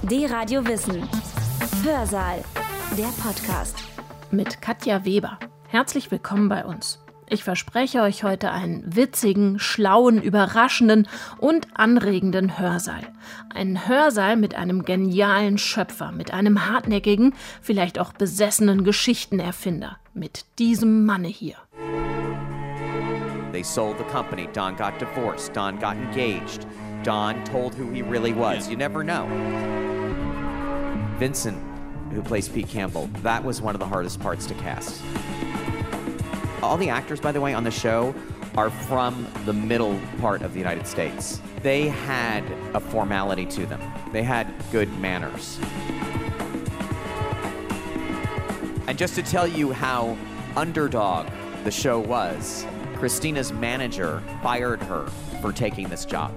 D-Radio Wissen. Hörsaal. Der Podcast. Mit Katja Weber. Herzlich willkommen bei uns. Ich verspreche euch heute einen witzigen, schlauen, überraschenden und anregenden Hörsaal. Einen Hörsaal mit einem genialen Schöpfer, mit einem hartnäckigen, vielleicht auch besessenen Geschichtenerfinder. Mit diesem Manne hier. They sold the company. Don got divorced. Don got engaged. Don told who he really was. You never know. Vincent, who plays Pete Campbell, that was one of the hardest parts to cast. All the actors, by the way, on the show are from the middle part of the United States. They had a formality to them. They had good manners. And just to tell you how underdog the show was, Christina's manager fired her for taking this job.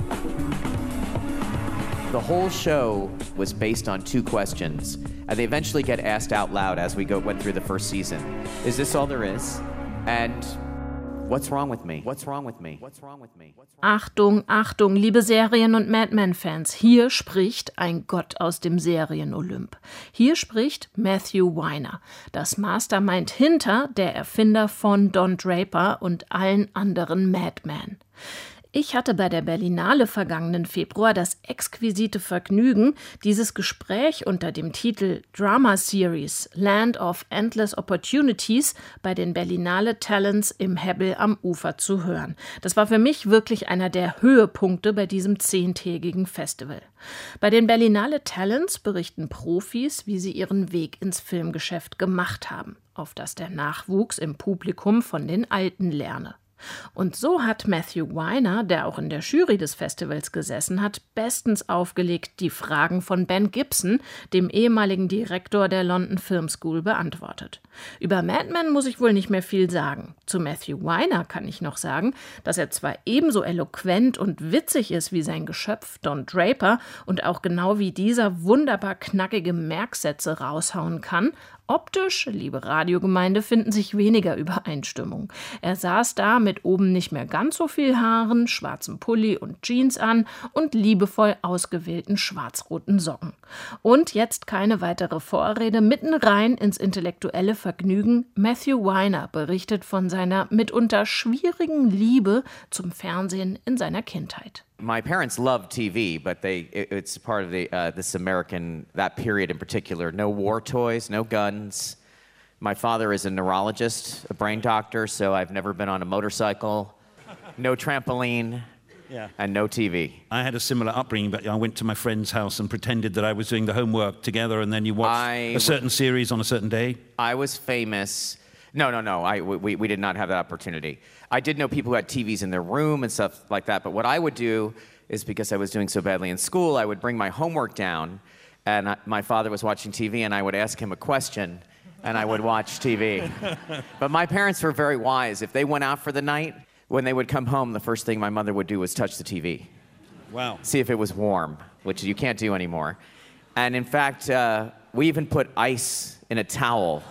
The whole show was based on two questions, and they eventually get asked out loud as we went through the first season. Is this all there is? And what's wrong with me? What's wrong with me? What's wrong with me? Achtung, Achtung, liebe Serien- und Mad Men-Fans. Hier spricht ein Gott aus dem Serien-Olymp. Hier spricht Matthew Weiner, das Mastermind hinter der Erfinder von Don Draper und allen anderen Mad Men. Ich hatte bei der Berlinale vergangenen Februar das exquisite Vergnügen, dieses Gespräch unter dem Titel Drama Series Land of Endless Opportunities bei den Berlinale Talents im Hebbel am Ufer zu hören. Das war für mich wirklich einer der Höhepunkte bei diesem 10-tägigen Festival. Bei den Berlinale Talents berichten Profis, wie sie ihren Weg ins Filmgeschäft gemacht haben, auf dass der Nachwuchs im Publikum von den Alten lerne. Und so hat Matthew Weiner, der auch in der Jury des Festivals gesessen hat, bestens aufgelegt die Fragen von Ben Gibson, dem ehemaligen Direktor der London Film School, beantwortet. Über Mad Men muss ich wohl nicht mehr viel sagen. Zu Matthew Weiner kann ich noch sagen, dass er zwar ebenso eloquent und witzig ist wie sein Geschöpf Don Draper und auch genau wie dieser wunderbar knackige Merksätze raushauen kann. Optisch, liebe Radiogemeinde, finden sich weniger Übereinstimmungen. Er saß da mit oben nicht mehr ganz so viel Haaren, schwarzem Pulli und Jeans an und liebevoll ausgewählten schwarz-roten Socken. Und jetzt keine weitere Vorrede, mitten rein ins intellektuelle Vergnügen. Matthew Weiner berichtet von seiner mitunter schwierigen Liebe zum Fernsehen in seiner Kindheit. My parents loved TV, but it's part of this American, that period in particular. No war toys, no guns. My father is a neurologist, a brain doctor, so I've never been on a motorcycle. No trampoline. Yeah. And no TV. I had a similar upbringing, but I went to my friend's house and pretended that I was doing the homework together, and then you watched a certain series on a certain day. I was famous. No. We did not have that opportunity. I did know people who had TVs in their room and stuff like that, but what I would do is, because I was doing so badly in school, I would bring my homework down, and my father was watching TV, and I would ask him a question, and I would watch TV. But my parents were very wise. If they went out for the night, when they would come home, the first thing my mother would do was touch the TV. Wow. See if it was warm, which you can't do anymore. And in fact, we even put ice in a towel.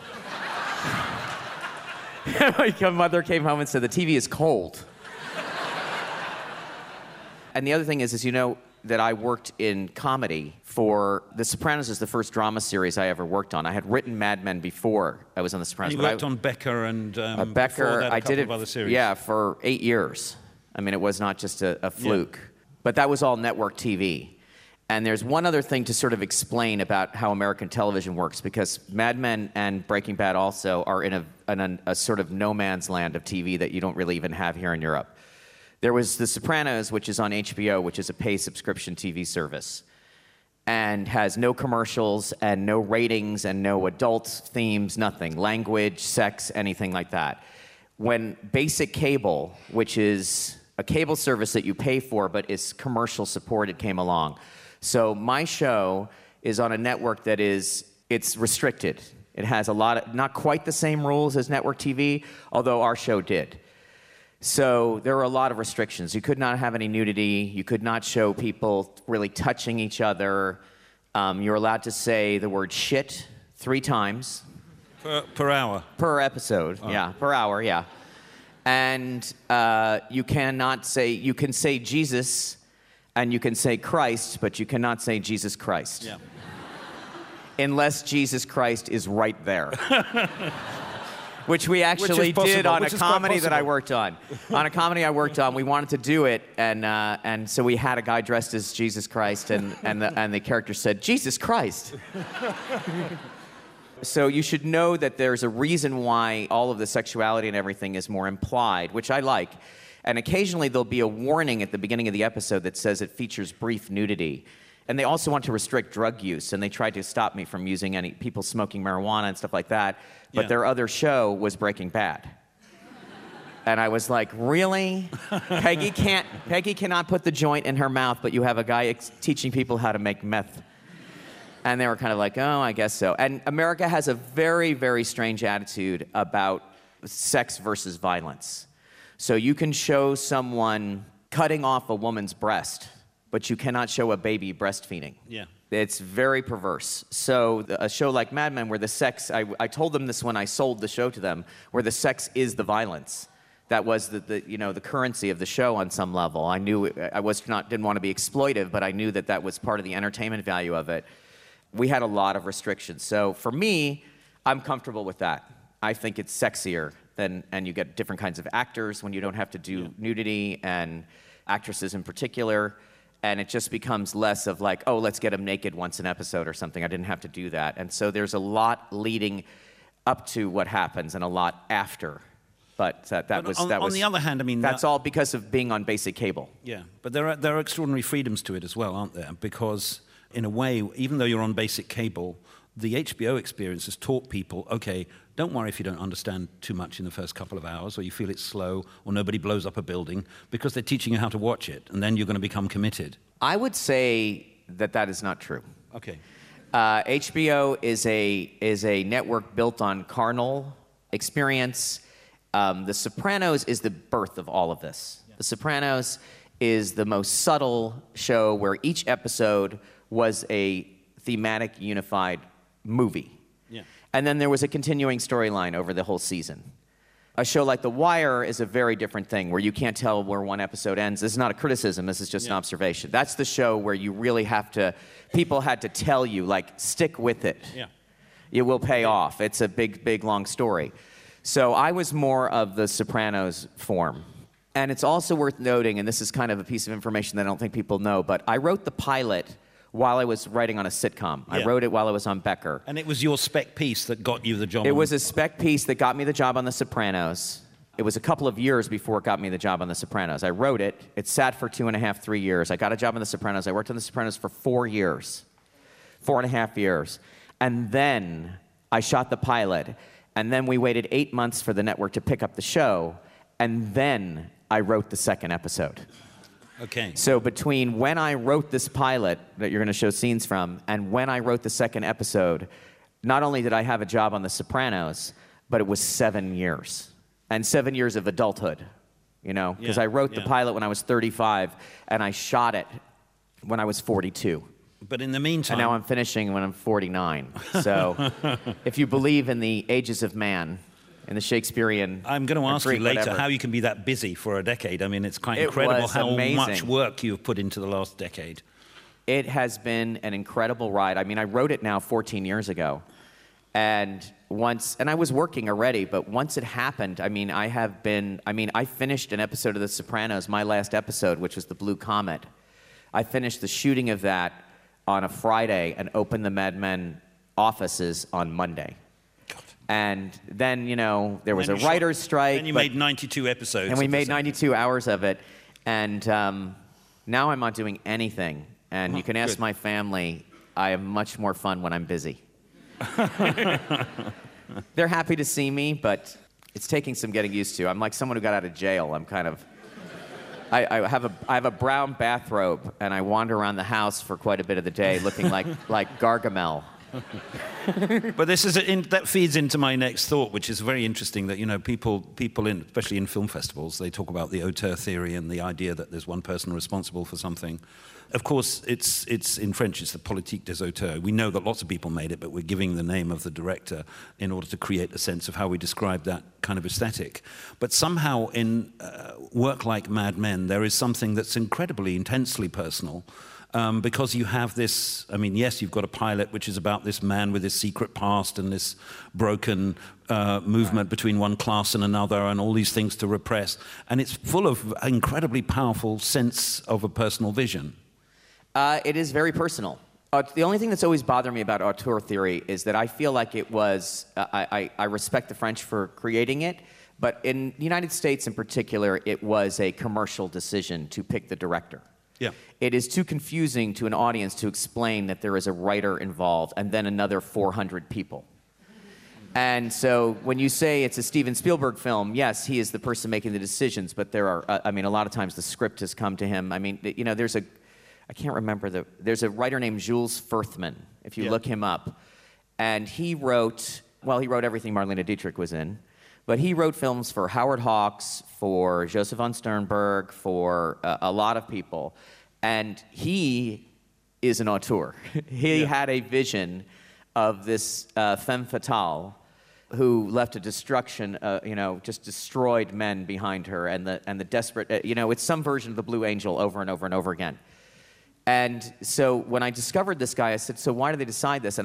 My mother came home and said, the TV is cold. And the other thing is you know that I worked in comedy for The Sopranos is the first drama series I ever worked on. I had written Mad Men before I was on The Sopranos. And you worked on Becker and Becker, that, I did it, of other series. Yeah, for 8 years. I mean, it was not just a fluke. Yeah. But that was all network TV. And there's one other thing to sort of explain about how American television works, because Mad Men and Breaking Bad also are in a sort of no man's land of TV that you don't really even have here in Europe. There was The Sopranos, which is on HBO, which is a pay subscription TV service, and has no commercials and no ratings and no adult themes, nothing, language, sex, anything like that. When basic cable, which is a cable service that you pay for but is commercial supported, came along. So my show is on a network that it's restricted. It has not quite the same rules as network TV, although our show did. So there were a lot of restrictions. You could not have any nudity. You could not show people really touching each other. You're allowed to say the word shit 3 times. Per hour? Per episode, oh. Yeah. Per hour, yeah. And you can say Jesus And you can say Christ, but you cannot say Jesus Christ. Yeah. Unless Jesus Christ is right there. Which we actually did on a comedy that I worked on. On a comedy I worked on, we wanted to do it, and so we had a guy dressed as Jesus Christ, and the character said, Jesus Christ. So you should know that there's a reason why all of the sexuality and everything is more implied, which I like. And occasionally there'll be a warning at the beginning of the episode that says it features brief nudity. And they also want to restrict drug use, and they tried to stop me from using any people smoking marijuana and stuff like that. But their other show was Breaking Bad. And I was like, really? Peggy cannot put the joint in her mouth, but you have a guy teaching people how to make meth. And they were kind of like, oh, I guess so. And America has a very, very strange attitude about sex versus violence. So you can show someone cutting off a woman's breast, but you cannot show a baby breastfeeding. Yeah. It's very perverse. So a show like Mad Men, where the sex, I told them this when I sold the show to them, where the sex is the violence. That was the currency of the show on some level. I knew didn't want to be exploitive, but I knew that was part of the entertainment value of it. We had a lot of restrictions. So for me, I'm comfortable with that. I think it's sexier and you get different kinds of actors when you don't have to do nudity, and actresses in particular. And it just becomes less of like, oh, let's get them naked once an episode or something. I didn't have to do that. And so there's a lot leading up to what happens and a lot after. But that was... On the other hand, I mean... That's all because of being on basic cable. Yeah, but there are extraordinary freedoms to it as well, aren't there? Because in a way, even though you're on basic cable, the HBO experience has taught people, okay, don't worry if you don't understand too much in the first couple of hours, or you feel it's slow, or nobody blows up a building, because they're teaching you how to watch it, and then you're going to become committed. I would say that is not true. Okay. HBO is a network built on carnal experience. The Sopranos is the birth of all of this. Yeah. The Sopranos is the most subtle show where each episode was a thematic, unified movie. Yeah. And then there was a continuing storyline over the whole season. A show like The Wire is a very different thing, where you can't tell where one episode ends. This is not a criticism, this is just an observation. That's the show where you really people had to tell you, like, stick with it. Yeah. It will pay off. It's a big, big, long story. So I was more of the Sopranos form. And it's also worth noting, and this is kind of a piece of information that I don't think people know, but I wrote the pilot while I was writing on a sitcom. Yeah. I wrote it while I was on Becker. And it was your spec piece that got you the job? It was a spec piece that got me the job on The Sopranos. It was a couple of years before it got me the job on The Sopranos. I wrote it. It sat for 2.5, 3 years. I got a job on The Sopranos. I worked on The Sopranos for 4 years. 4.5 years. And then I shot the pilot. And then we waited 8 months for the network to pick up the show. And then I wrote the second episode. Okay. So between when I wrote this pilot that you're going to show scenes from and when I wrote the second episode, not only did I have a job on The Sopranos, but it was 7 years. And 7 years of adulthood, because I wrote the pilot when I was 35 and I shot it when I was 42. But in the meantime... And now I'm finishing when I'm 49. So if you believe in the ages of man... in the Shakespearean... I'm going to ask you later how you can be that busy for a decade. I mean, it's quite incredible how much work you've put into the last decade. It has been an incredible ride. I mean, I wrote it now 14 years ago. And I was working already, but once it happened, I finished an episode of The Sopranos, my last episode, which was The Blue Comet. I finished the shooting of that on a Friday and opened the Mad Men offices on Monday. And then, there was a writer's strike. And you made 92 episodes. And we made 92 hours of it. And now I'm not doing anything. And you can ask my family, I have much more fun when I'm busy. They're happy to see me, but it's taking some getting used to. I'm like someone who got out of jail. I'm kind of... I have a brown bathrobe, and I wander around the house for quite a bit of the day looking like Gargamel. But that feeds into my next thought, which is very interesting. That people especially in film festivals, they talk about the auteur theory and the idea that there's one person responsible for something. Of course, it's in French, it's the politique des auteurs. We know that lots of people made it, but we're giving the name of the director in order to create a sense of how we describe that kind of aesthetic. But somehow in work like Mad Men, there is something that's incredibly, intensely personal. Because you have this, yes, you've got a pilot which is about this man with his secret past and this broken movement between one class and another and all these things to repress. And it's full of incredibly powerful sense of a personal vision. It is very personal. The only thing that's always bothered me about auteur theory is that I feel like it was, I respect the French for creating it, but in the United States in particular, it was a commercial decision to pick the director. Yeah. It is too confusing to an audience to explain that there is a writer involved and then another 400 people. And so when you say it's a Steven Spielberg film, yes, he is the person making the decisions, but there are, a lot of times the script has come to him. There's a writer named Jules Furthman, if you look him up. And he wrote everything Marlene Dietrich was in, but he wrote films for Howard Hawks, for Joseph von Sternberg, for a lot of people. And he is an auteur. He had a vision of this femme fatale who left a destruction, just destroyed men behind her, and the desperate, it's some version of the Blue Angel over and over and over again. And so when I discovered this guy, I said, so why did they decide this? And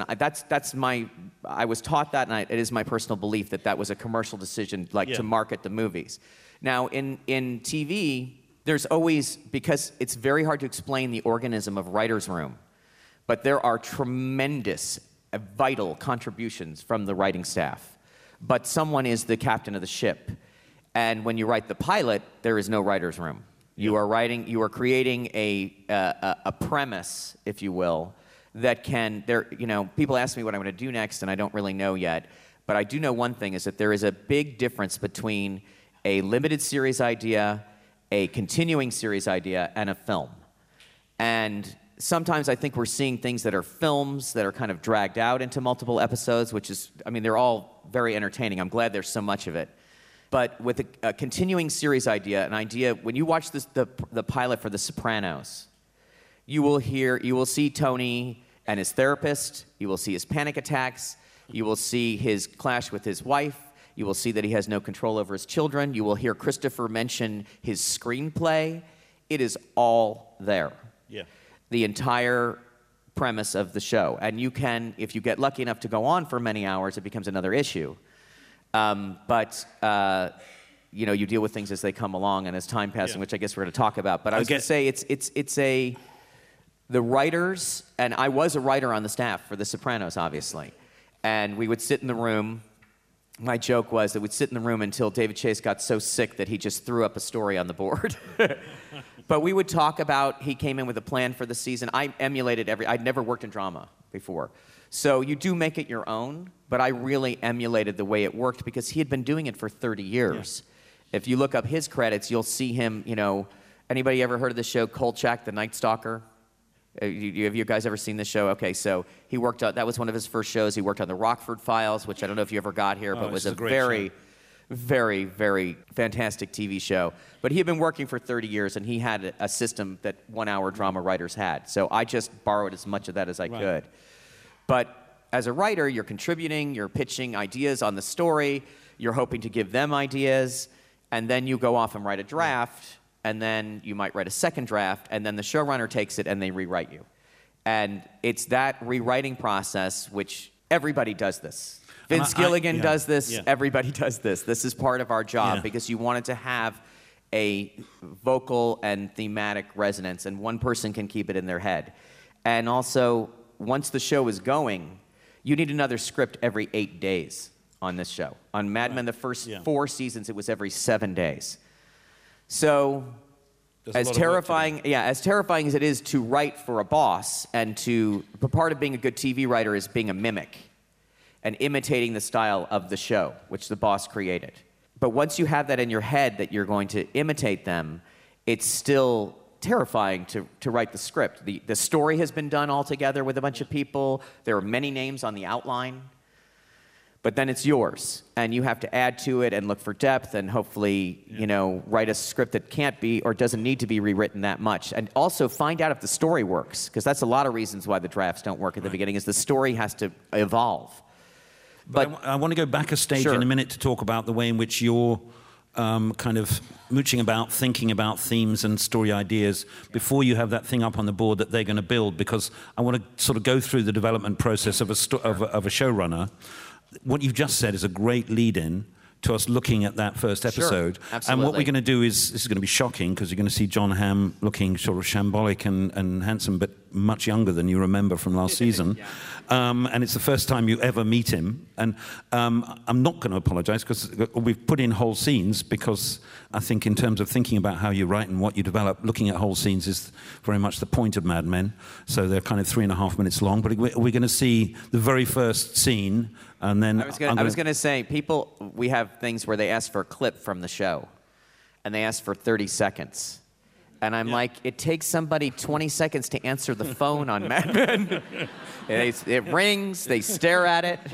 I was taught that, and it is my personal belief that was a commercial decision, to market the movies. Now, in TV, there's always, because it's very hard to explain the organism of writer's room, but there are tremendous, vital contributions from the writing staff. But someone is the captain of the ship. And when you write the pilot, there is no writer's room. You are creating a premise, if you will, that people ask me what I'm going to do next, and I don't really know yet. But I do know one thing, is that there is a big difference between a limited series idea, a continuing series idea, and a film. And sometimes I think we're seeing things that are films that are kind of dragged out into multiple episodes, which is, they're all very entertaining. I'm glad there's so much of it. But with a continuing series idea, when you watch the pilot for The Sopranos, you will see Tony and his therapist, you will see his panic attacks, you will see his clash with his wife, you will see that he has no control over his children, you will hear Christopher mention his screenplay. It is all there. Yeah. The entire premise of the show. And you can, if you get lucky enough to go on for many hours, it becomes another issue. But you deal with things as they come along and as time passes, which I guess we're going to talk about. But I was going to say the writers, and I was a writer on the staff for The Sopranos, obviously, and we would sit in the room. My joke was that we'd sit in the room until David Chase got so sick that he just threw up a story on the board. But we would talk about, he came in with a plan for the season. I emulated I'd never worked in drama before. So you do make it your own, but I really emulated the way it worked because he had been doing it for 30 years. Yeah. If you look up his credits, you'll see him, anybody ever heard of the show Kolchak, the Night Stalker? Have you guys ever seen this show? Okay, so he worked on, that was one of his first shows. He worked on the Rockford Files, which I don't know if you ever got here, but was a very, very, very fantastic TV show. But he had been working for 30 years, and he had a system that one-hour drama writers had. So I just borrowed as much of that as I could. But as a writer, you're contributing, you're pitching ideas on the story, you're hoping to give them ideas, and then you go off and write a draft, and then you might write a second draft, and then the showrunner takes it and they rewrite you. And it's that rewriting process which everybody does this. Vince Gilligan does this, everybody does this. This is part of our job because you want it to have a vocal and thematic resonance, and one person can keep it in their head. And also, once the show is going, you need another script every 8 days on this show. On Mad Men, the first 4 seasons, it was every 7 days. So, as terrifying as it is to write for a boss, and part of being a good TV writer is being a mimic and imitating the style of the show, which the boss created. But once you have that in your head that you're going to imitate them, it still terrifying to write the script. The story has been done all together with a bunch of people. There are many names on the outline. But then it's yours, and you have to add to it and look for depth and hopefully, write a script that can't be or doesn't need to be rewritten that much. And also find out if the story works, because that's a lot of reasons why the drafts don't work at the beginning, is the story has to evolve. But I want to go back a stage in a minute to talk about the way in which you're kind of mooching about, thinking about themes and story ideas before you have that thing up on the board that they're going to build, because I want to sort of go through the development process of a showrunner. What you've just said is a great lead-in to us looking at that first episode. Sure, absolutely. And what we're going to do is, this is going to be shocking, because you're going to see Jon Hamm looking sort of shambolic and handsome, but much younger than you remember from last season. And it's the first time you ever meet him. And I'm not going to apologize, because we've put in whole scenes, because I think in terms of thinking about how you write and what you develop, looking at whole scenes is very much the point of Mad Men. So they're kind of 3.5 minutes long. But we're going to see the very first scene, and then... I was going to say, we have things where they ask for a clip from the show, and they ask for 30 seconds. And I'm like, it takes somebody 20 seconds to answer the phone on Mad Men. It rings, they stare at it,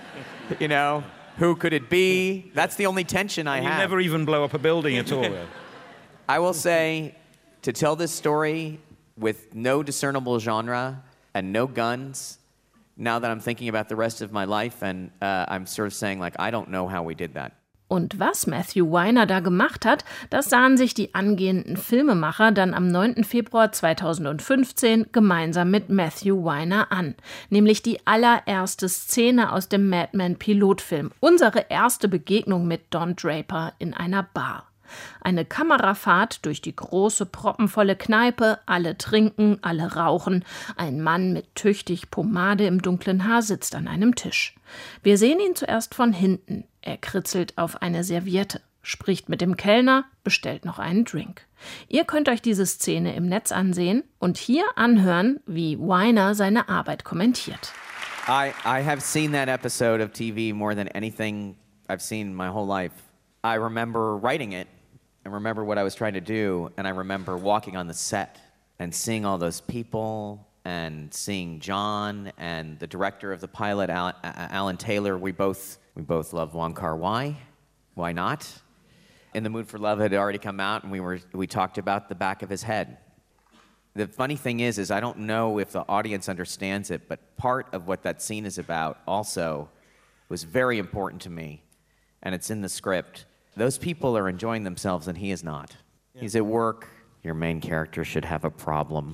who could it be? That's the only tension I have. You never even blow up a building at all. I will say, to tell this story with no discernible genre and no guns, now that I'm thinking about the rest of my life, and I'm sort of saying, I don't know how we did that. Und was Matthew Weiner da gemacht hat, das sahen sich die angehenden Filmemacher dann am 9. Februar 2015 gemeinsam mit Matthew Weiner an. Nämlich die allererste Szene aus dem Mad Men Pilotfilm. Unsere erste Begegnung mit Don Draper in einer Bar. Eine Kamerafahrt durch die große, proppenvolle Kneipe, alle trinken, alle rauchen. Ein Mann mit tüchtig Pomade im dunklen Haar sitzt an einem Tisch. Wir sehen ihn zuerst von hinten. Er kritzelt auf eine Serviette, spricht mit dem Kellner, bestellt noch einen Drink. Ihr könnt euch diese Szene im Netz ansehen und hier anhören, wie Weiner seine Arbeit kommentiert. I have seen that episode of TV more than anything I've seen my whole life. I remember writing it. I remember what I was trying to do, and I remember walking on the set and seeing all those people and seeing John and the director of the pilot, Alan Taylor. We both love Wong Kar-wai. Why not? In the Mood for Love had already come out, and we talked about the back of his head. The funny thing is I don't know if the audience understands it, but part of what that scene is about also was very important to me, and it's in the script. Those people are enjoying themselves, and he is not. Yeah. He's at work. Your main character should have a problem.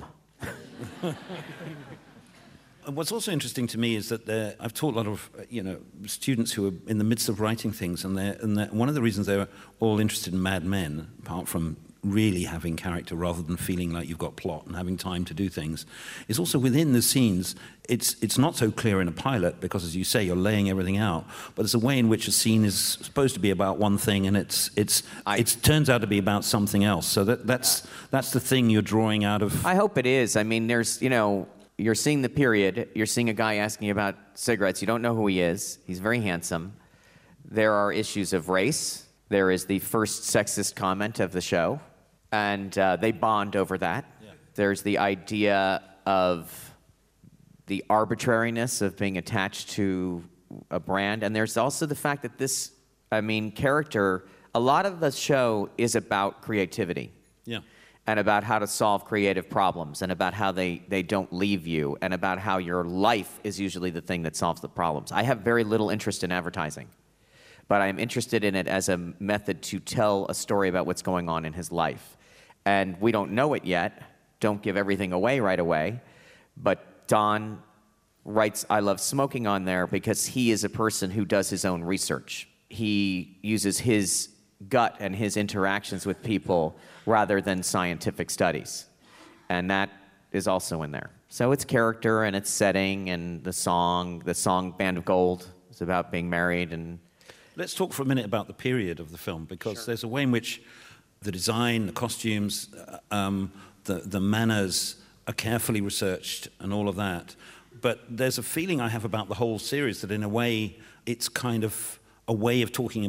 What's also interesting to me is that I've taught a lot of students who are in the midst of writing things, and one of the reasons they're all interested in Mad Men, apart from really having character rather than feeling like you've got plot and having time to do things, is also within the scenes. It's not so clear in a pilot because, as you say, you're laying everything out. But there's a way in which a scene is supposed to be about one thing, and it turns out to be about something else. So that's the thing you're drawing out of. I hope it is. I mean, there's you're seeing the period. You're seeing a guy asking about cigarettes. You don't know who he is. He's very handsome. There are issues of race. There is the first sexist comment of the show, and they bond over that. Yeah. There's the idea of the arbitrariness of being attached to a brand, and there's also the fact that this, character, a lot of the show is about creativity. Yeah. And about how to solve creative problems, and about how they don't leave you, and about how your life is usually the thing that solves the problems. I have very little interest in advertising, but I'm interested in it as a method to tell a story about what's going on in his life. And we don't know it yet. Don't give everything away right away. But Don writes I Love Smoking on there because he is a person who does his own research. He uses his gut and his interactions with people rather than scientific studies. And that is also in there. So it's character and it's setting, and the song Band of Gold is about being married. And let's talk for a minute about the period of the film, because There's a way in which the design, the costumes, the manners are carefully researched and all of that. But there's a feeling I have about the whole series that in a way it's kind of a way of talking about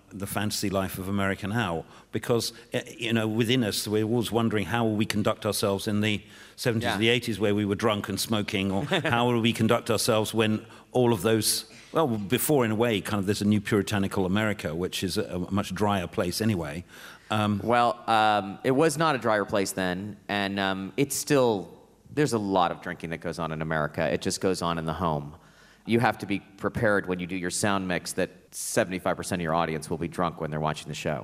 the fantasy life of American How, because, within us, we're always wondering how will we conduct ourselves in the 70s or the 80s where we were drunk and smoking, or how will we conduct ourselves when all of those, well, before, in a way, kind of there's a new puritanical America, which is a much drier place anyway. It was not a drier place then, and it's still, there's a lot of drinking that goes on in America. It just goes on in the home. You have to be prepared when you do your sound mix that 75% of your audience will be drunk when they're watching the show.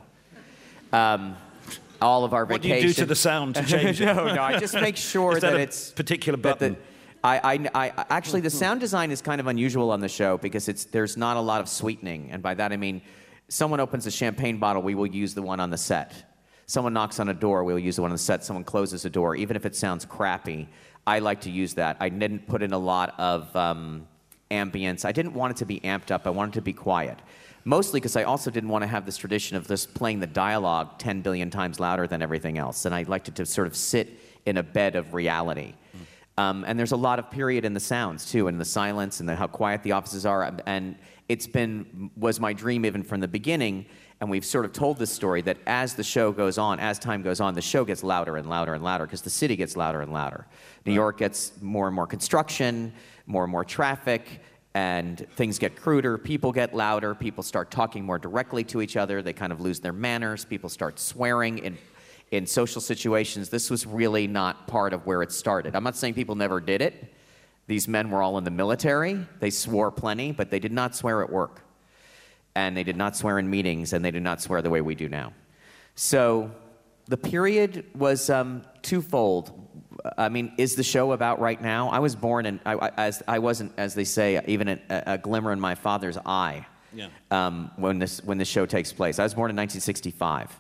All of our vacation. What do you do to the sound to change it? No, I just make sure that it's particular button. Actually, the sound design is kind of unusual on the show because there's not a lot of sweetening, and by that I mean, someone opens a champagne bottle, we will use the one on the set. Someone knocks on a door, we'll use the one on the set. Someone closes a door, even if it sounds crappy. I like to use that. I didn't put in a lot of ambience. I didn't want it to be amped up. I wanted it to be quiet. Mostly because I also didn't want to have this tradition of just playing the dialogue 10 billion times louder than everything else. And I liked it to sort of sit in a bed of reality. And there's a lot of period in the sounds, too, and the silence and how quiet the offices are. And was my dream even from the beginning, and we've sort of told this story, that as the show goes on, as time goes on, the show gets louder and louder and louder because the city gets louder and louder. New York gets more and more construction, more and more traffic, and things get cruder, people get louder, people start talking more directly to each other, they kind of lose their manners, people start swearing in social situations. This was really not part of where it started. I'm not saying people never did it. These men were all in the military. They swore plenty, but they did not swear at work. And they did not swear in meetings, and they did not swear the way we do now. So the period was twofold. I mean, is the show about right now? I was born, and I wasn't, as they say, even a glimmer in my father's eye when this show takes place. I was born in 1965.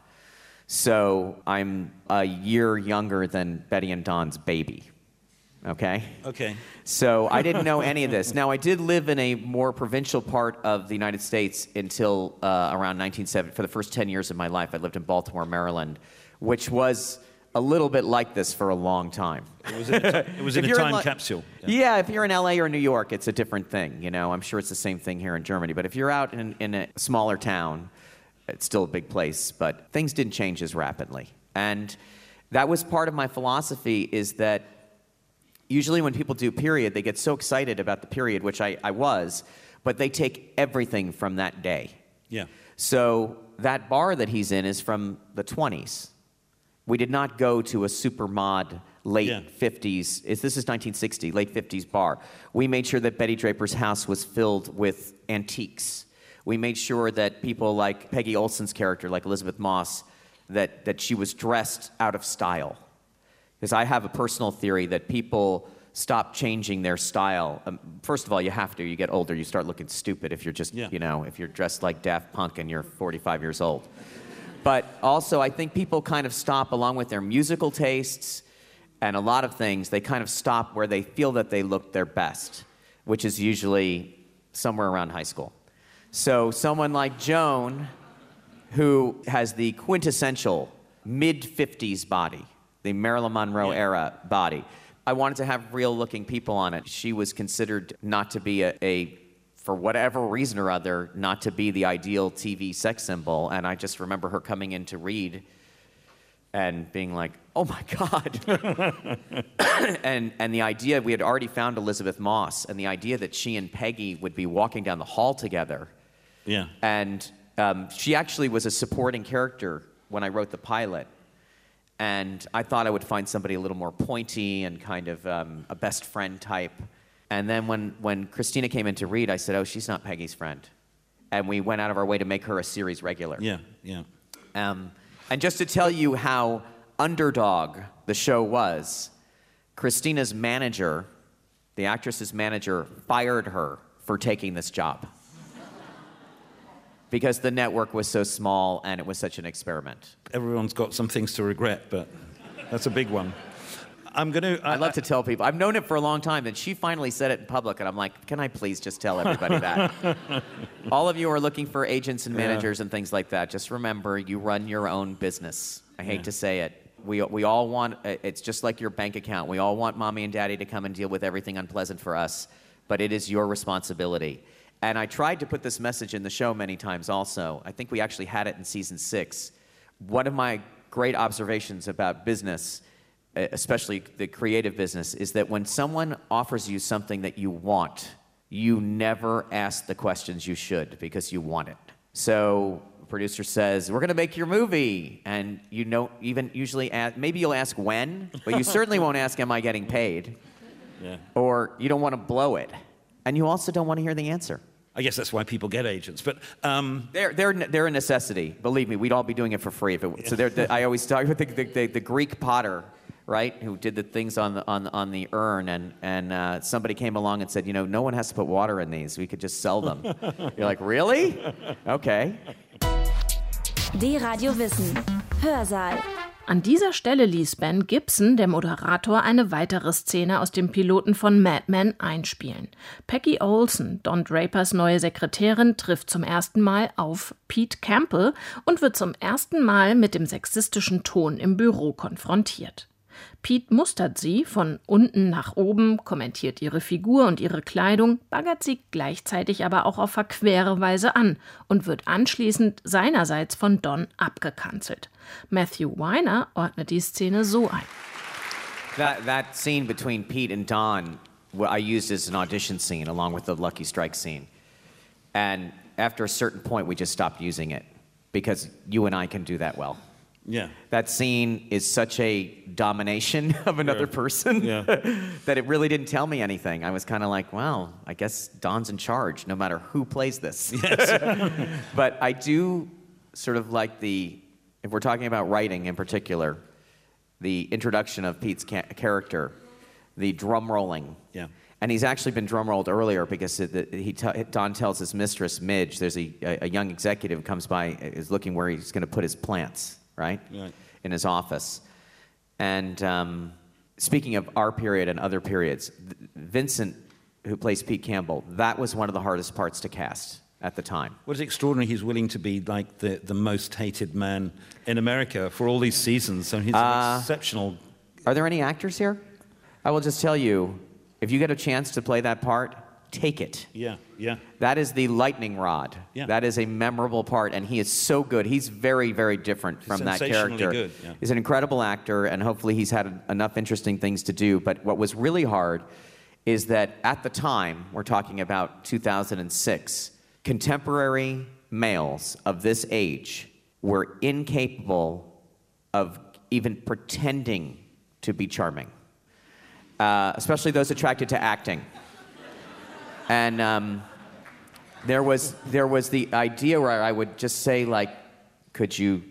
So I'm a year younger than Betty and Don's baby. Okay? Okay. So I didn't know any of this. Now, I did live in a more provincial part of the United States until around 1970. For the first 10 years of my life, I lived in Baltimore, Maryland, which was a little bit like this for a long time. It was in a time capsule. Yeah, if you're in LA or New York, it's a different thing. I'm sure it's the same thing here in Germany. But if you're out in a smaller town, it's still a big place, but things didn't change as rapidly. And that was part of my philosophy, is that usually when people do period, they get so excited about the period, which I was, but they take everything from that day. Yeah. So that bar that he's in is from the 20s. We did not go to a super mod late 50s. This is 1960, late 50s bar. We made sure that Betty Draper's house was filled with antiques. We made sure that people like Peggy Olson's character, like Elizabeth Moss, that she was dressed out of style. Because I have a personal theory that people stop changing their style. First of all, you have to. You get older, you start looking stupid if you're just, if you're dressed like Daft Punk and you're 45 years old. But also, I think people kind of stop, along with their musical tastes and a lot of things, they kind of stop where they feel that they look their best, which is usually somewhere around high school. So someone like Joan, who has the quintessential mid-50s body, the Marilyn Monroe era body, I wanted to have real-looking people on it. She was considered not to be for whatever reason or other, not to be the ideal TV sex symbol. And I just remember her coming in to read and being like, oh my God. and the idea, we had already found Elizabeth Moss, and the idea that she and Peggy would be walking down the hall together. Yeah. And she actually was a supporting character when I wrote the pilot. And I thought I would find somebody a little more pointy and kind of a best friend type. And then when Christina came in to read, I said, oh, she's not Peggy's friend. And we went out of our way to make her a series regular. Yeah, yeah. And just to tell you how underdog the show was, Christina's manager, the actress's manager, fired her for taking this job. Because the network was so small and it was such an experiment. Everyone's got some things to regret, but that's a big one. I love to tell people. I've known it for a long time, and she finally said it in public, and I'm like, can I please just tell everybody that? All of you are looking for agents and managers and things like that. Just remember, you run your own business. I hate to say it. We all want, it's just like your bank account. We all want mommy and daddy to come and deal with everything unpleasant for us, but it is your responsibility. And I tried to put this message in the show many times also. I think we actually had it in season 6. One of my great observations about business, especially the creative business, is that when someone offers you something that you want, you never ask the questions you should because you want it. So the producer says, we're going to make your movie. And you don't even usually ask, maybe you'll ask when, but you certainly won't ask, am I getting paid? Yeah. Or you don't want to blow it. And you also don't want to hear the answer. I guess that's why people get agents. But they're a necessity. Believe me, we'd all be doing it for free. If it, so I always talk about the Greek potter, right, who did the things on the urn, and somebody came along and said, no one has to put water in these. We could just sell them. You're like, really? Okay. Die Radio Wissen. Hörsaal. An dieser Stelle ließ Ben Gibson, der Moderator, eine weitere Szene aus dem Piloten von Mad Men einspielen. Peggy Olson, Don Drapers neue Sekretärin, trifft zum ersten Mal auf Pete Campbell und wird zum ersten Mal mit dem sexistischen Ton im Büro konfrontiert. Pete mustert sie von unten nach oben, kommentiert ihre Figur und ihre Kleidung, baggert sie gleichzeitig aber auch auf verquere Weise an und wird anschließend seinerseits von Don abgekanzelt. Matthew Weiner ordnet die Szene so ein. That scene between Pete and Don, I used as an audition scene along with the Lucky Strike scene. And after a certain point, we just stopped using it because you and I can do that well. Yeah. That scene is such a domination of another person that it really didn't tell me anything. I was kind of like, well, I guess Don's in charge no matter who plays this. Yes. But I do sort of like if we're talking about writing in particular, the introduction of Pete's character, the drum rolling. Yeah. And he's actually been drum rolled earlier because Don tells his mistress, Midge, there's a young executive who comes by, is looking where he's going to put his plants. Right? In his office. And speaking of our period and other periods, Vincent, who plays Pete Campbell, that was one of the hardest parts to cast at the time. What is extraordinary, he's willing to be like the most hated man in America for all these seasons, so he's exceptional. Are there any actors here? I will just tell you, if you get a chance to play that part, take it. Yeah. That is the lightning rod. Yeah. That is a memorable part, and he is so good. He's very, very different from that character. Good. Yeah. He's an incredible actor, and hopefully he's had enough interesting things to do. But what was really hard is that at the time, we're talking about 2006, contemporary males of this age were incapable of even pretending to be charming, especially those attracted to acting. And there was the idea where I would just say, like, could you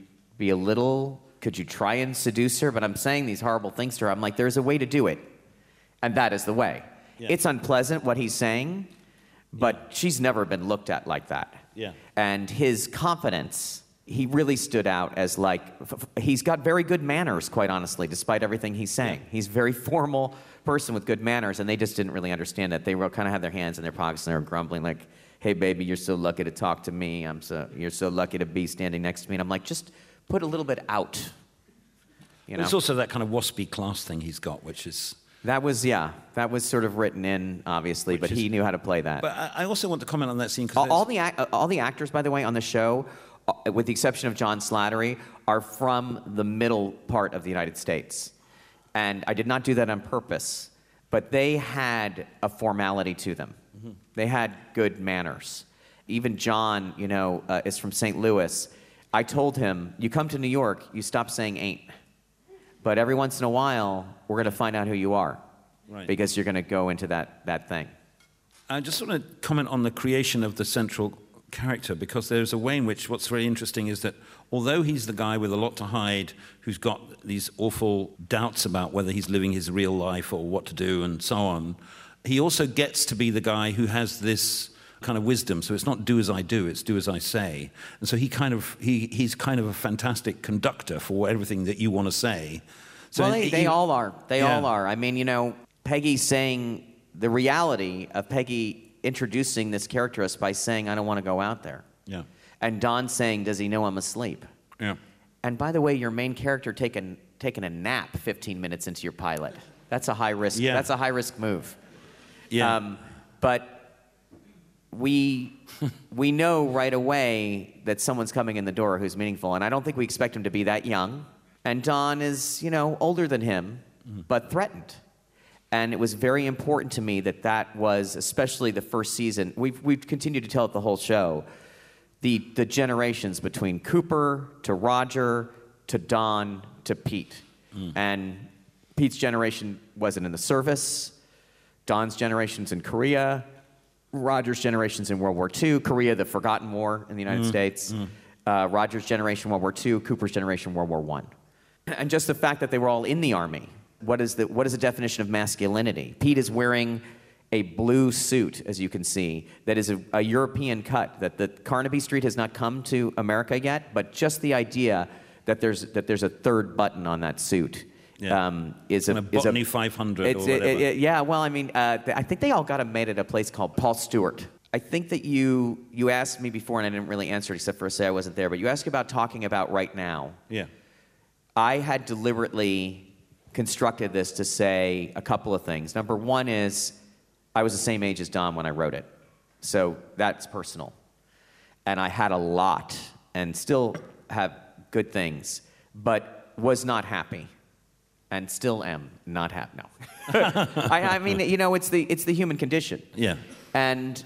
try and seduce her? But I'm saying these horrible things to her. I'm like, there's a way to do it. And that is the way. Yeah. It's unpleasant what he's saying, but she's never been looked at like that. Yeah. And his confidence, he really stood out as he's got very good manners, quite honestly, despite everything he's saying. Yeah. He's a very formal person with good manners, and they just didn't really understand it. They kind of had their hands in their pockets, and they were grumbling like, hey, baby, you're so lucky to talk to me. You're so lucky to be standing next to me. And I'm like, just put a little bit out. It's also that kind of waspy class thing he's got, which is... That was sort of written in, obviously, but he knew how to play that. But I also want to comment on that scene. All the actors, by the way, on the show, with the exception of John Slattery, are from the middle part of the United States. And I did not do that on purpose, but they had a formality to them. Mm-hmm. They had good manners. Even John, is from St. Louis. I told him, you come to New York, you stop saying ain't. But every once in a while, we're going to find out who you are. Right. Because you're going to go into that thing. I just want to comment on the creation of the central character, because there's a way in which what's very interesting is that although he's the guy with a lot to hide, who's got these awful doubts about whether he's living his real life or what to do and so on, he also gets to be the guy who has this kind of wisdom. So it's not do as I do, it's do as I say. And so he's kind of a fantastic conductor for everything that you want to say. So well, they all are. They all are. I mean, Peggy saying the reality of Peggy introducing this character to us by saying, I don't want to go out there. Yeah. And Don saying, does he know I'm asleep? Yeah. And by the way, your main character taking a nap 15 minutes into your pilot. That's a high risk. Yeah. That's a high risk move. Yeah. But we know right away that someone's coming in the door who's meaningful, and I don't think we expect him to be that young. And Don is, older than him, but threatened. And it was very important to me that was, especially the first season, we've continued to tell it the whole show, the generations between Cooper to Roger to Don to Pete. And Pete's generation wasn't in the service. Don's generation's in Korea. Roger's generation's in World War II. Korea, the forgotten war in the United States. Roger's generation, World War II. Cooper's generation, World War I. And just the fact that they were all in the Army. What is the definition of masculinity? Pete is wearing a blue suit, as you can see, that is a European cut, that the Carnaby Street has not come to America yet, but just the idea that there's a third button on that suit is a Botany 500 or whatever. Yeah, well, I mean, I think they all got them made at a place called Paul Stewart. I think that you asked me before, and I didn't really answer it except for to say I wasn't there, but you asked about talking about right now. Yeah. I had deliberately constructed this to say a couple of things. Number one is I was the same age as Don when I wrote it. So that's personal. And I had a lot and still have good things, but was not happy and still am not happy. No. I mean, it's the human condition. Yeah. And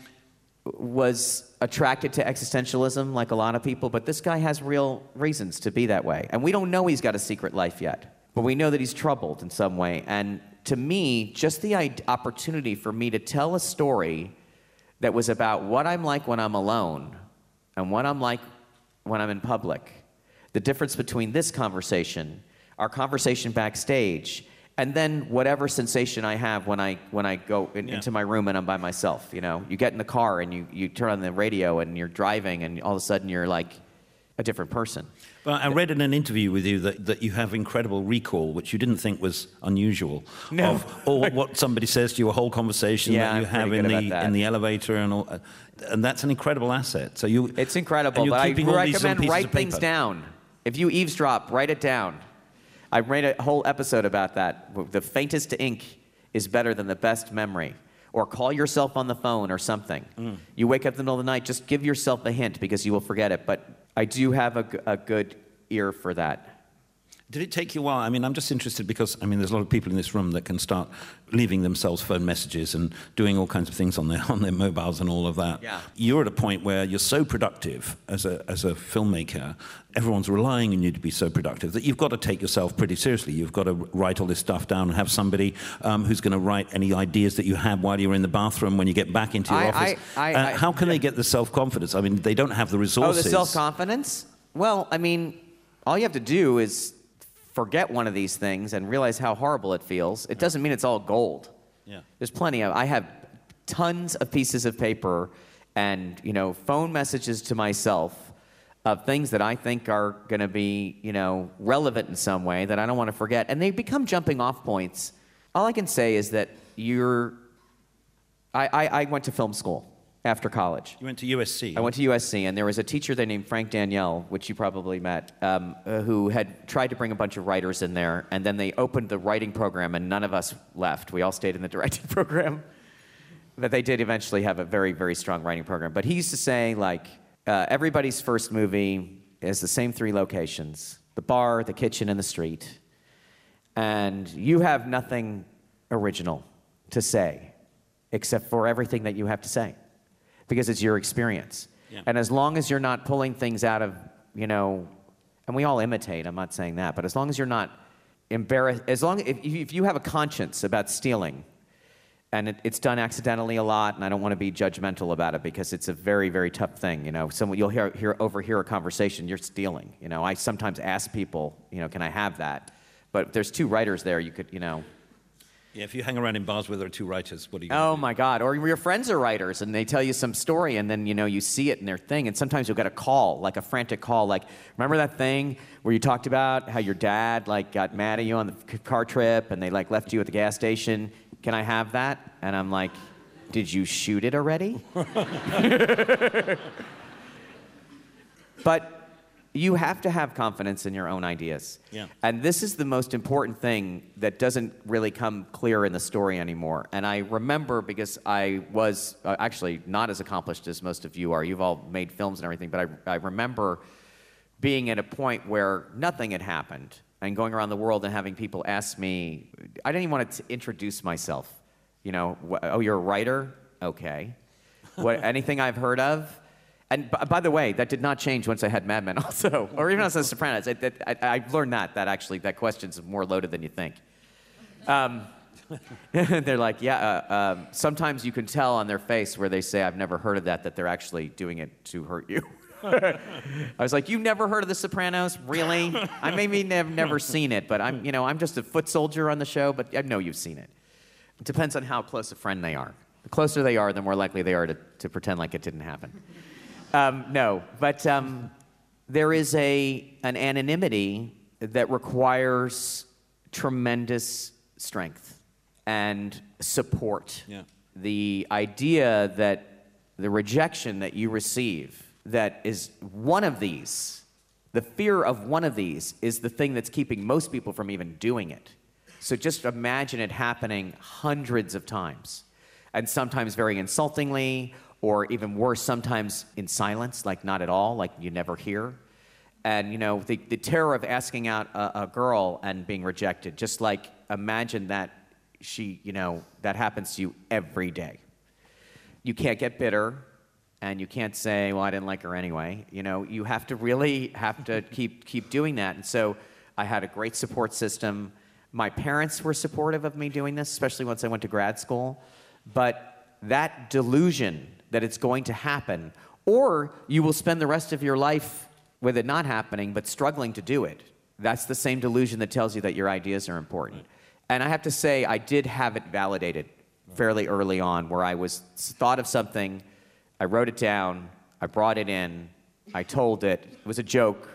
was attracted to existentialism like a lot of people, but this guy has real reasons to be that way. And we don't know he's got a secret life yet. But we know that he's troubled in some way. And to me, just the opportunity for me to tell a story that was about what I'm like when I'm alone and what I'm like when I'm in public, the difference between this conversation, our conversation backstage, and then whatever sensation I have when I go into my room and I'm by myself. You get in the car and you turn on the radio and you're driving and all of a sudden you're like a different person. Well, I read in an interview with you that you have incredible recall, which you didn't think was unusual. No. Of all what somebody says to you, a whole conversation that you have in the elevator and all, and that's an incredible asset. So it's incredible, but I recommend write things down. If you eavesdrop, write it down. I made a whole episode about that. The faintest ink is better than the best memory. Or call yourself on the phone or something. You wake up in the middle of the night, just give yourself a hint because you will forget it. But I do have a good ear for that. Did it take you a while? I mean, I'm just interested because, there's a lot of people in this room that can start leaving themselves phone messages and doing all kinds of things on their mobiles and all of that. Yeah. You're at a point where you're so productive as a filmmaker, everyone's relying on you to be so productive that you've got to take yourself pretty seriously. You've got to write all this stuff down and have somebody who's going to write any ideas that you have while you're in the bathroom when you get back into your office. How can they get the self-confidence? I mean, they don't have the resources. Oh, the self-confidence? Well, all you have to do is forget one of these things and realize how horrible it feels. It doesn't mean it's all gold. Yeah. There's plenty of. I have tons of pieces of paper and phone messages to myself of things that I think are going to be relevant in some way that I don't want to forget, and they become jumping off points. All I can say is that I went to film school after college. You went to USC. I went to USC, and there was a teacher there named Frank Danielle, which you probably met, who had tried to bring a bunch of writers in there, and then they opened the writing program, and none of us left. We all stayed in the directing program. But they did eventually have a very, very strong writing program. But he used to say, everybody's first movie is the same 3 locations: the bar, the kitchen, and the street. And you have nothing original to say except for everything that you have to say, because it's your experience. Yeah. And as long as you're not pulling things out of, and we all imitate, I'm not saying that, but as long as you're not embarrassed, if you have a conscience about stealing, and it's done accidentally a lot, and I don't want to be judgmental about it because it's a very, very tough thing. You'll overhear a conversation, you're stealing. I sometimes ask people, can I have that? But if there's 2 writers there, you could, Yeah, if you hang around in bars where there are 2 writers, what are you going to do? My God. Or your friends are writers, and they tell you some story, and then, you see it in their thing, and sometimes you'll get a call, like a frantic call, like, remember that thing where you talked about how your dad, got mad at you on the car trip, and they, left you at the gas station? Can I have that? And I'm like, did you shoot it already? But, You have to have confidence in your own ideas. Yeah. And this is the most important thing that doesn't really come clear in the story anymore. And I remember, because I was actually not as accomplished as most of you are. You've all made films and everything, but I remember being at a point where nothing had happened and going around the world and having people ask me, I didn't even want to introduce myself. You know, oh, you're a writer? Okay. Anything I've heard of? And by the way, that did not change once I had Mad Men also, or even as a Sopranos. I've learned that actually that question's more loaded than you think. They're like, sometimes you can tell on their face where they say, I've never heard of that they're actually doing it to hurt you. I was like, you've never heard of The Sopranos? Really? I maybe never seen it, but I'm just a foot soldier on the show, but I know you've seen it. It depends on how close a friend they are. The closer they are, the more likely they are to pretend like it didn't happen. There is an anonymity that requires tremendous strength and support. Yeah. The idea that the rejection that you receive, that is one of these, the fear of one of these is the thing that's keeping most people from even doing it. So just imagine it happening hundreds of times, and sometimes very insultingly, or even worse, sometimes in silence, like not at all, like you never hear. And, the terror of asking out a girl and being rejected, just like imagine that that happens to you every day. You can't get bitter, and you can't say, well, I didn't like her anyway. You have to really keep doing that. And so I had a great support system. My parents were supportive of me doing this, especially once I went to grad school. But that delusion that it's going to happen, or you will spend the rest of your life with it not happening, but struggling to do it. That's the same delusion that tells you that your ideas are important. And I have to say, I did have it validated fairly early on, where I thought of something, I wrote it down, I brought it in, I told it. It was a joke,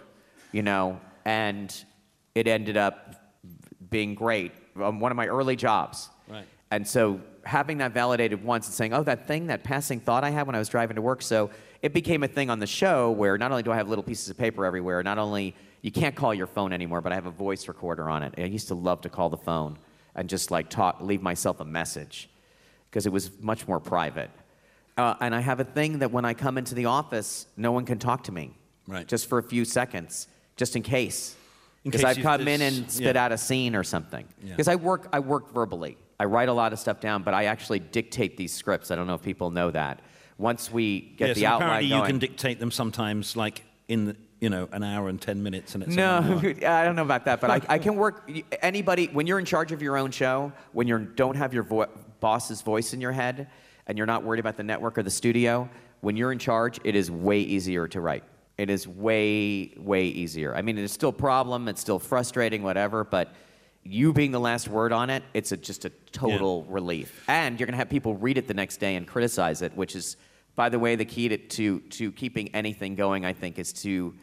and it ended up being great. One of my early jobs. Right. And so having that validated once and saying, oh, that passing thought I had when I was driving to work. So it became a thing on the show where not only do I have little pieces of paper everywhere, not only, you can't call your phone anymore, but I have a voice recorder on it. I used to love to call the phone and just leave myself a message, because it was much more private. And I have a thing that when I come into the office, no one can talk to me. Right. Just for a few seconds, just in case. Because I've come in and spit out a scene or something. Because I work verbally. I write a lot of stuff down, but I actually dictate these scripts. I don't know if people know that. Once we get the outline apparently going, you can dictate them sometimes, like in an hour and 10 minutes, and it's no. I don't know about that, but I can work. Anybody, when you're in charge of your own show, when you don't have your boss's voice in your head, and you're not worried about the network or the studio, when you're in charge, it is way easier to write. It is way, way easier. I mean, it's still a problem, it's still frustrating, whatever, but you being the last word on it, it's just a total relief. And you're going to have people read it the next day and criticize it, which is, by the way, the key to keeping anything going, I think, is to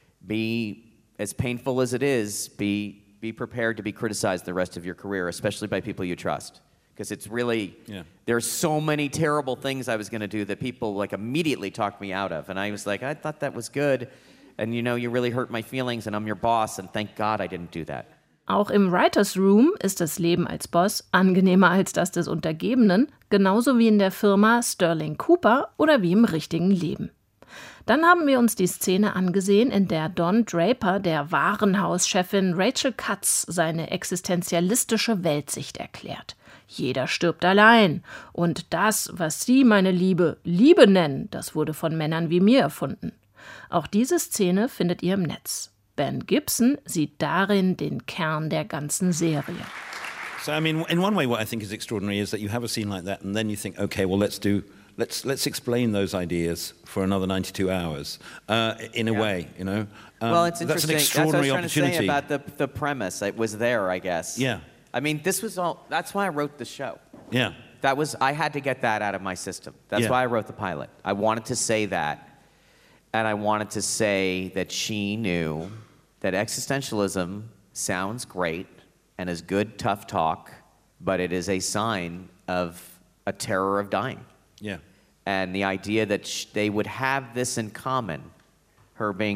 be, as painful as it is, be prepared to be criticized the rest of your career, especially by people you trust. Because it's really, there's so many terrible things I was going to do that people immediately talked me out of. And I was like, I thought that was good. And you really hurt my feelings, and I'm your boss, and thank God I didn't do that. Auch im Writers Room ist das Leben als Boss angenehmer als das des Untergebenen, genauso wie in der Firma Sterling Cooper oder wie im richtigen Leben. Dann haben wir uns die Szene angesehen, in der Don Draper der Warenhauschefin Rachel Katz seine existenzialistische Weltsicht erklärt. Jeder stirbt allein. Und das, was Sie, meine Liebe, Liebe nennen, das wurde von Männern wie mir erfunden. Auch diese Szene findet ihr im Netz. Ben Gibson sieht darin den Kern der ganzen Serie. So, I mean, in one way, what I think is extraordinary is that you have a scene like that, and then you think, okay, well, let's explain those ideas for another 92 hours, in a way, Well, it's interesting. That's an extraordinary that's what I was trying to opportunity. say about the premise. It was there, I guess. Yeah. I mean, that's why I wrote the show. Yeah. I had to get that out of my system. That's why I wrote the pilot. I wanted to say that. And I wanted to say that she knew that existentialism sounds great and is good, tough talk, but it is a sign of a terror of dying. Yeah. And the idea that they would have this in common, her being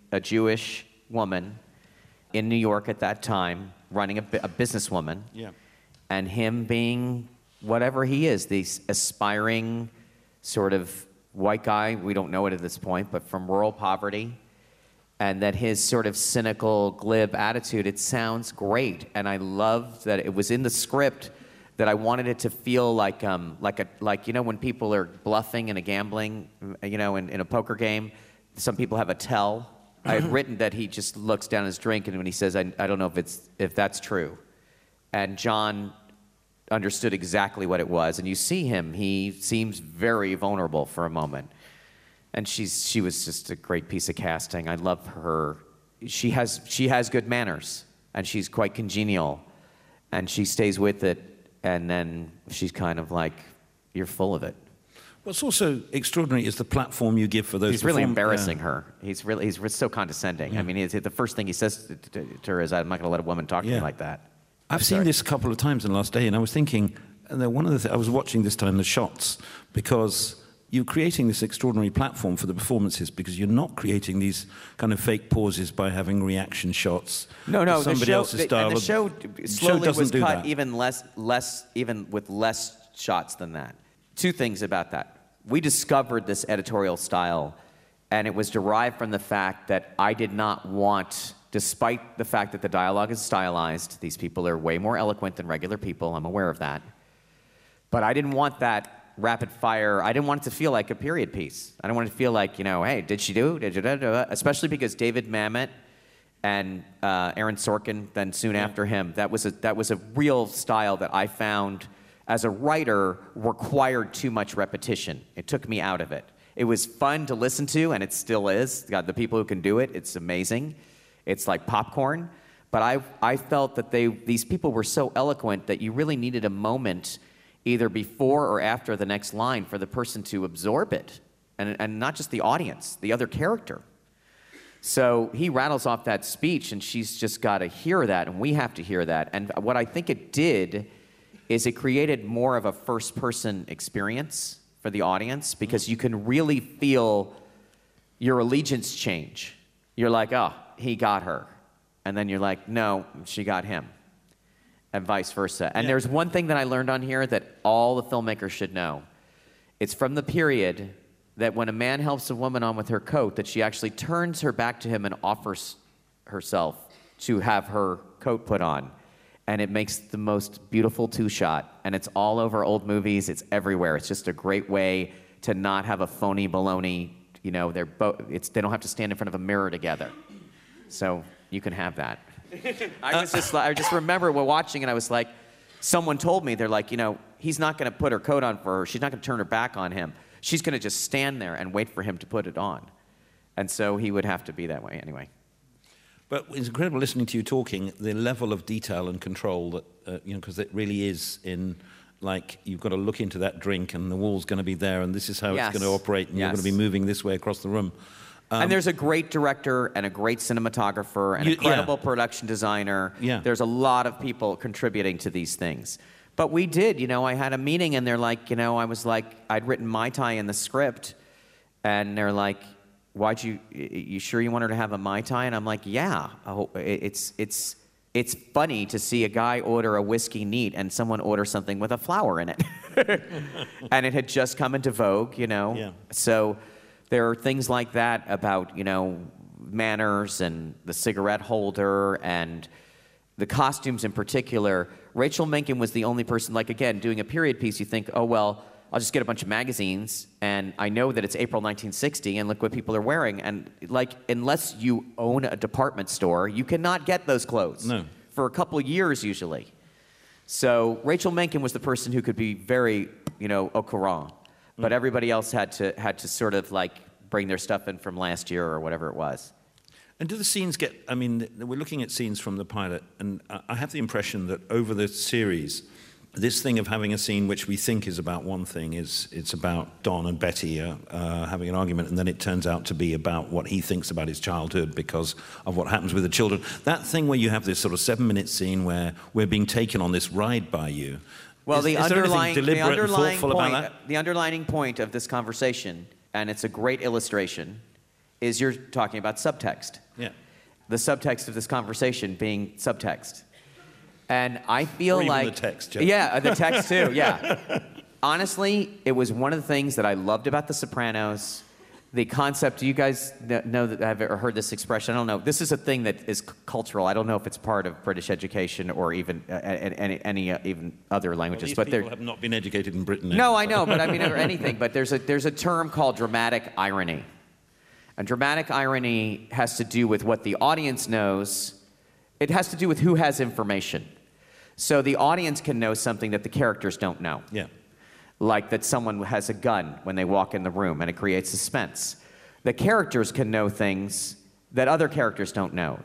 a Jewish woman in New York at that time, running a businesswoman, and him being whatever he is, this aspiring sort of white guy, we don't know it at this point, but from rural poverty, and that his sort of cynical, glib attitude, it sounds great. And I loved that it was in the script, that I wanted it to feel like you know, when people are bluffing in a gambling, you know, in a poker game, some people have a tell. I had written that he just looks down his drink, and when he says, I don't know if that's true. And John understood exactly what it was. And you see him, he seems very vulnerable for a moment. And she was just a great piece of casting. I love her. She has good manners, and she's quite congenial, and she stays with it, and then she's kind of like, you're full of it. What's also extraordinary is the platform you give for those. He's really embarrassing her. He's so condescending. I mean, the first thing he says to her is, "I'm not going to let a woman talk to me like that." I've seen this a couple of times in the last day, and I was thinking, and one of the I was watching this time the shots, because you're creating this extraordinary platform for the performances, because you're not creating these kind of fake pauses by having reaction shots. No, somebody else's style. And the show slowly was cut that. even with less shots than that. Two things about that. We discovered this editorial style, and it was derived from the fact that I did not want, despite the fact that the dialogue is stylized, these people are way more eloquent than regular people, I'm aware of that, but I didn't want that rapid fire, I didn't want it to feel like a period piece. I didn't want it to feel like, you know, hey, did she do? Did you do? Especially because David Mamet and Aaron Sorkin, then soon after him, that was a real style that I found, as a writer, required too much repetition. It took me out of it. It was fun to listen to, and it still is. God, the people who can do it, it's amazing. It's like popcorn. But I felt that these people were so eloquent that you really needed a moment, either before or after the next line, for the person to absorb it, and not just the audience, the other character. So he rattles off that speech, and she's just got to hear that, and we have to hear that. And what I think it did is it created more of a first-person experience for the audience, because you can really feel your allegiance change. You're like, oh, he got her. And then you're like, no, she got him. And vice versa. And there's one thing that I learned on here that all the filmmakers should know. It's from the period that when a man helps a woman on with her coat, that she actually turns her back to him and offers herself to have her coat put on. And it makes the most beautiful two-shot. And it's all over old movies. It's everywhere. It's just a great way to not have a phony baloney. You know, they don't have to stand in front of a mirror together. So you can have that. I just remember while watching it, I was like, someone told me, they're like, you know, he's not going to put her coat on for her. She's not going to turn her back on him. She's going to just stand there and wait for him to put it on. And so he would have to be that way anyway. But it's incredible listening to you talking, the level of detail and control that, you know, because it really is in, like, you've got to look into that drink and the wall's going to be there and this is how it's going to operate and you're going to be moving this way across the room. And there's a great director and a great cinematographer and an incredible production designer. Yeah. There's a lot of people contributing to these things. But we did, you know, I had a meeting and they're like, you know, I was like, I'd written Mai Tai in the script and they're like, you sure you want her to have a Mai Tai? And I'm like, yeah. It's funny to see a guy order a whiskey neat and someone order something with a flower in it. And it had just come into vogue, you know. Yeah. So there are things like that about, you know, manners and the cigarette holder and the costumes in particular. Rachel Menken was the only person, like, again, doing a period piece, you think, oh, well, I'll just get a bunch of magazines, and I know that it's April 1960, and look what people are wearing. And, like, unless you own a department store, you cannot get those clothes. No. For a couple years, usually. So Rachel Menken was the person who could be very, you know, au courant. But everybody else had to sort of, like, bring their stuff in from last year or whatever it was. And do the scenes get, I mean, we're looking at scenes from the pilot, and I have the impression that over the series, this thing of having a scene which we think is about one thing it's about Don and Betty having an argument, and then it turns out to be about what he thinks about his childhood because of what happens with the children. That thing where you have this sort of 7-minute scene where we're being taken on this ride by you. Well, the underlying about that? The underlining point of this conversation, and it's a great illustration, is you're talking about subtext. Yeah. The subtext of this conversation being subtext. And I feel or even like... the text, Joe. Yeah, the text too, yeah. Honestly, it was one of the things that I loved about The Sopranos. The concept, do you guys know that I've ever heard this expression? I don't know. This is a thing that is cultural. I don't know if it's part of British education or even any even other languages. Well, these people have not been educated in Britain. No, I know, but I mean, or anything. But there's a term called dramatic irony. And dramatic irony has to do with what the audience knows. It has to do with who has information. So the audience can know something that the characters don't know. Yeah. Like that someone has a gun when they walk in the room, and it creates suspense. The characters can know things that other characters don't know.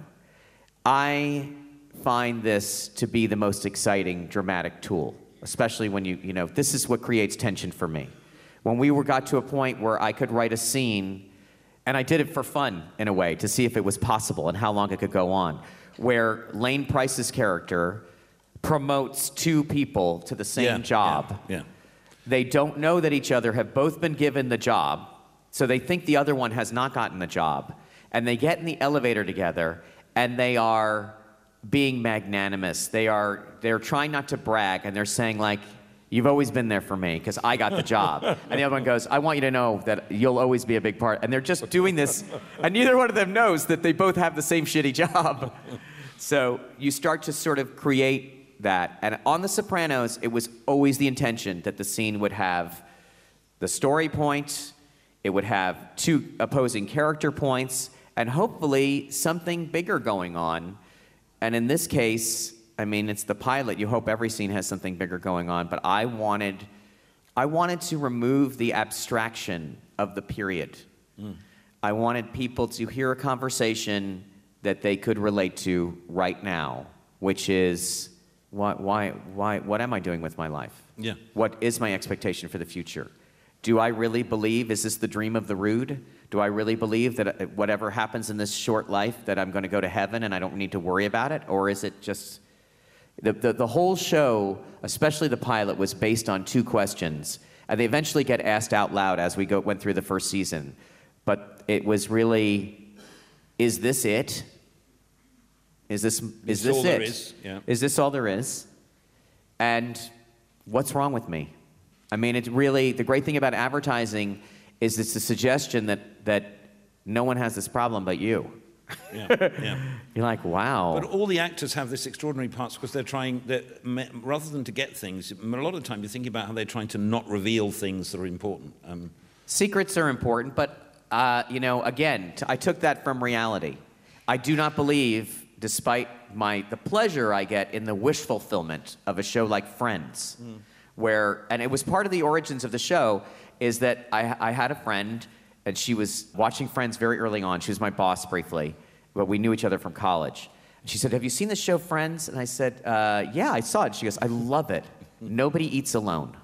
I find this to be the most exciting dramatic tool, especially when you know, this is what creates tension for me. When we got to a point where I could write a scene, and I did it for fun, in a way, to see if it was possible and how long it could go on, where Lane Price's character promotes two people to the same job. Yeah. They don't know that each other have both been given the job, so they think the other one has not gotten the job. And they get in the elevator together, and they are being magnanimous. They're trying not to brag, and they're saying, like, you've always been there for me, because I got the job. And the other one goes, I want you to know that you'll always be a big part. And they're just doing this, and neither one of them knows that they both have the same shitty job. So you start to sort of create that. And on The Sopranos, it was always the intention that the scene would have the story point, it would have two opposing character points, and hopefully something bigger going on. And in this case, I mean, it's the pilot. You hope every scene has something bigger going on. But I wanted to remove the abstraction of the period. I wanted people to hear a conversation that they could relate to right now, which is, what am I doing with my life? Yeah. What is my expectation for the future? Do I really believe, is this the dream of the Rood? Do I really believe that whatever happens in this short life, that I'm going to go to heaven and I don't need to worry about it? Or is it just... The whole show, especially the pilot, was based on two questions. And they eventually get asked out loud as we went through the first season. But it was really, is this it? Is this all it? There is, yeah. Is this all there is? And what's wrong with me? I mean, it's really, the great thing about advertising is it's a suggestion that no one has this problem but you. Yeah. You're like, wow. But all the actors have this extraordinary parts because they're trying, rather than to get things, a lot of the time you're thinking about how they're trying to not reveal things that are important. Secrets are important, but, again, I took that from reality. I do not believe, despite the pleasure I get in the wish fulfillment of a show like Friends, where, and it was part of the origins of the show, is that I had a friend, and she was watching Friends very early on. She was my boss briefly, but we knew each other from college. And she said, have you seen the show Friends? And I said, yeah, I saw it. She goes, I love it. Nobody eats alone.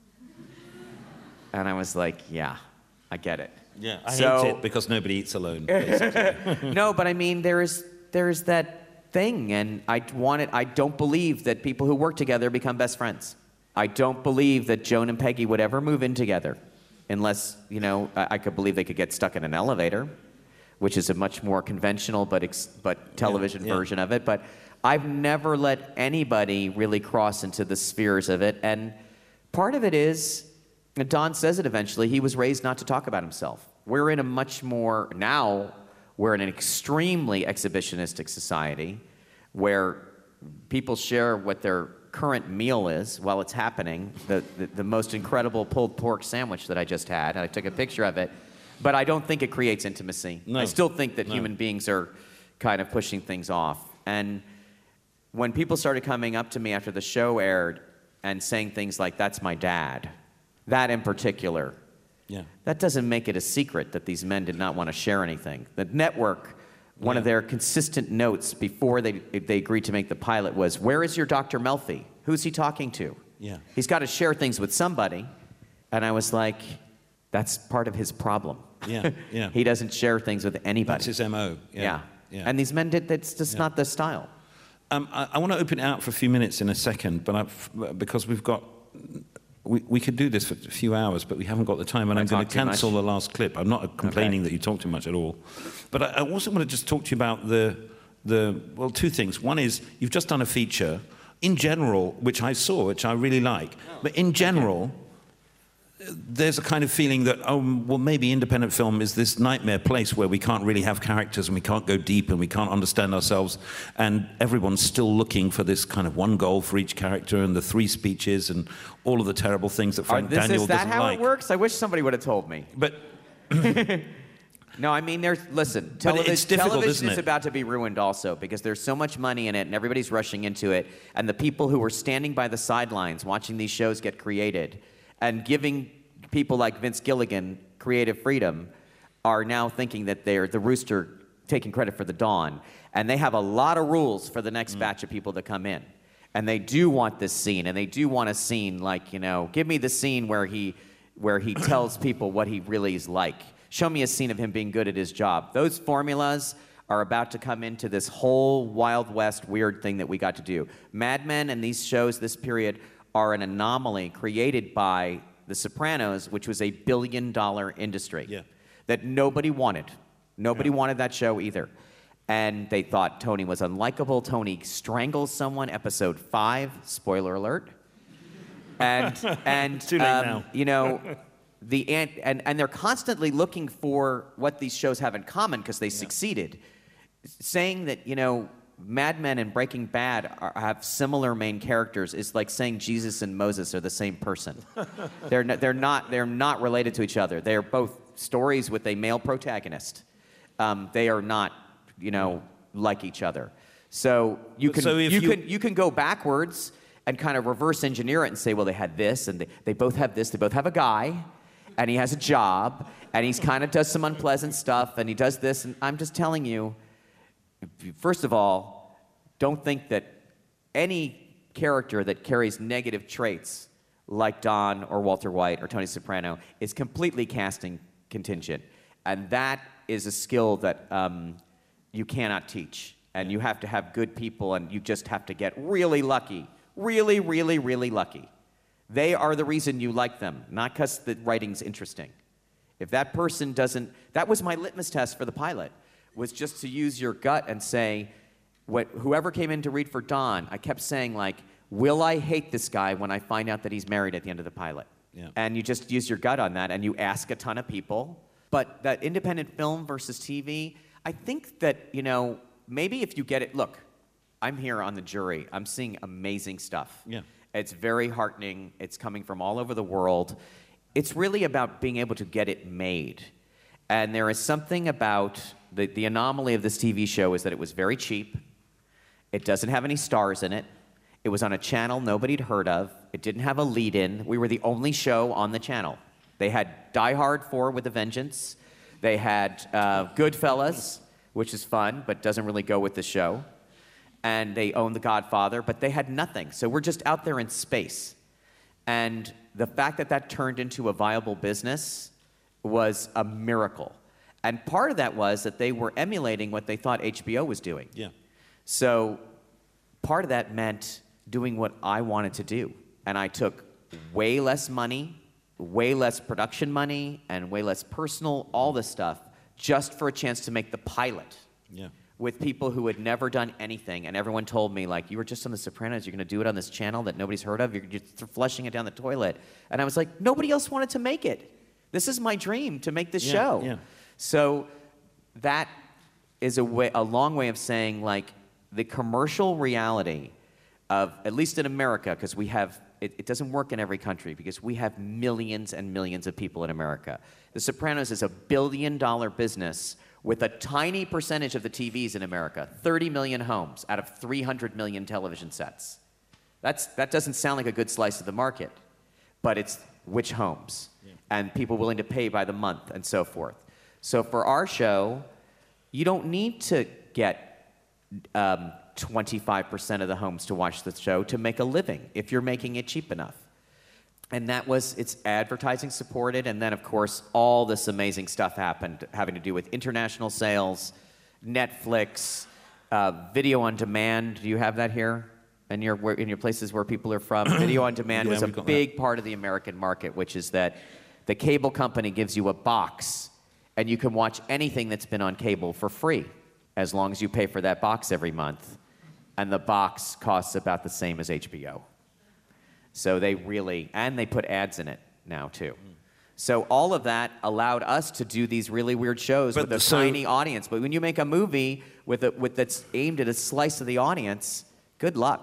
And I was like, yeah, I get it. Yeah, I hate it because nobody eats alone. No, but I mean, there's that thing, and I don't believe that people who work together become best friends. I don't believe that Joan and Peggy would ever move in together unless, I could believe they could get stuck in an elevator, which is a much more conventional but television version of it. But I've never let anybody really cross into the spheres of it. And part of it is, and Don says it eventually, he was raised not to talk about himself. We're in we're in an extremely exhibitionistic society where people share what their current meal is while it's happening. The most incredible pulled pork sandwich that I just had, and I took a picture of it. But I don't think it creates intimacy. No. I still think that human beings are kind of pushing things off. And when people started coming up to me after the show aired and saying things like, that's my dad, that in particular, that doesn't make it a secret that these men did not want to share anything. The network, one of their consistent notes before they agreed to make the pilot was, where is your Dr. Melfi? Who's he talking to? Yeah. He's got to share things with somebody. And I was like, that's part of his problem. Yeah. He doesn't share things with anybody. That's his MO. Yeah. And these men that's just not their style. I want to open it out for a few minutes in a second, but because we've got we could do this for a few hours, but we haven't got the time, and I'm going to cancel the last clip. I'm not complaining that you talk too much at all. But I also want to just talk to you about well, two things. One is, you've just done a feature, in general, which I saw, which I really like. But in general, there's a kind of feeling that, well, maybe independent film is this nightmare place where we can't really have characters and we can't go deep and we can't understand ourselves, and everyone's still looking for this kind of one goal for each character and the 3 speeches and all of the terrible things that Frank Daniel doesn't like. Is that how it works? I wish somebody would have told me. But no, I mean, listen, it's difficult, television isn't it? is about to be ruined also, because there's so much money in it and everybody's rushing into it, and the people who were standing by the sidelines watching these shows get created and giving people like Vince Gilligan creative freedom are now thinking that they're the rooster taking credit for the dawn, and they have a lot of rules for the next batch of people to come in. And they do want this scene, and they do want a scene like, give me the scene where he tells people what he really is like. Show me a scene of him being good at his job. Those formulas are about to come into this whole Wild West weird thing that we got to do. Mad Men and these shows, this period, are an anomaly created by The Sopranos, which was a billion-dollar industry that nobody wanted. Nobody wanted that show either. And they thought Tony was unlikable. Tony strangles someone, episode 5, spoiler alert. And Too late now. And they're constantly looking for what these shows have in common because they succeeded. Saying that, Mad Men and Breaking Bad have similar main characters is like saying Jesus and Moses are the same person. They're not related to each other. They are both stories with a male protagonist. They are not, like each other. So you can go backwards and kind of reverse engineer it and say, well, they had this, and they both have this. They both have a guy, and he has a job, and he's kind of does some unpleasant stuff, and he does this. And I'm just telling you, first of all, don't think that any character that carries negative traits like Don or Walter White or Tony Soprano is completely casting contingent. And that is a skill that you cannot teach. And you have to have good people, and you just have to get really lucky. Really, really, really lucky. They are the reason you like them, not because the writing's interesting. If that person doesn't... That was my litmus test for the pilot, was just to use your gut and say, whoever came in to read for Don, I kept saying, will I hate this guy when I find out that he's married at the end of the pilot? Yeah. And you just use your gut on that, and you ask a ton of people. But that independent film versus TV, I think that, maybe if you get it... Look, I'm here on the jury. I'm seeing amazing stuff. Yeah. It's very heartening. It's coming from all over the world. It's really about being able to get it made. And there is something about... The anomaly of this TV show is that it was very cheap. It doesn't have any stars in it. It was on a channel nobody'd heard of. It didn't have a lead-in. We were the only show on the channel. They had Die Hard 4 with a Vengeance. They had Goodfellas, which is fun, but doesn't really go with the show. And they owned The Godfather, but they had nothing. So we're just out there in space. And the fact that that turned into a viable business was a miracle. And part of that was that they were emulating what they thought HBO was doing. Yeah. So part of that meant doing what I wanted to do. And I took way less money, way less production money, and way less personal, all this stuff, just for a chance to make the pilot. Yeah. With people who had never done anything. And everyone told me, you were just on The Sopranos, you're going to do it on this channel that nobody's heard of, you're flushing it down the toilet. And I was like, nobody else wanted to make it. This is my dream, to make this show. Yeah. So that is a long way of saying, the commercial reality of, at least in America, because we have, it doesn't work in every country, because we have millions and millions of people in America. The Sopranos is a billion-dollar business with a tiny percentage of the TVs in America, 30 million homes out of 300 million television sets. That doesn't sound like a good slice of the market, but it's which homes, and people willing to pay by the month, and so forth. So for our show, you don't need to get 25% of the homes to watch the show to make a living if you're making it cheap enough. And it's advertising supported, and then, of course, all this amazing stuff happened having to do with international sales, Netflix, video on demand. Do you have that here? in your places where people are from. Video on demand was a big part of the American market, which is that the cable company gives you a box, and you can watch anything that's been on cable for free, as long as you pay for that box every month. And the box costs about the same as HBO. So they put ads in it now too. So all of that allowed us to do these really weird shows with a tiny audience. But when you make a movie that's aimed at a slice of the audience, good luck.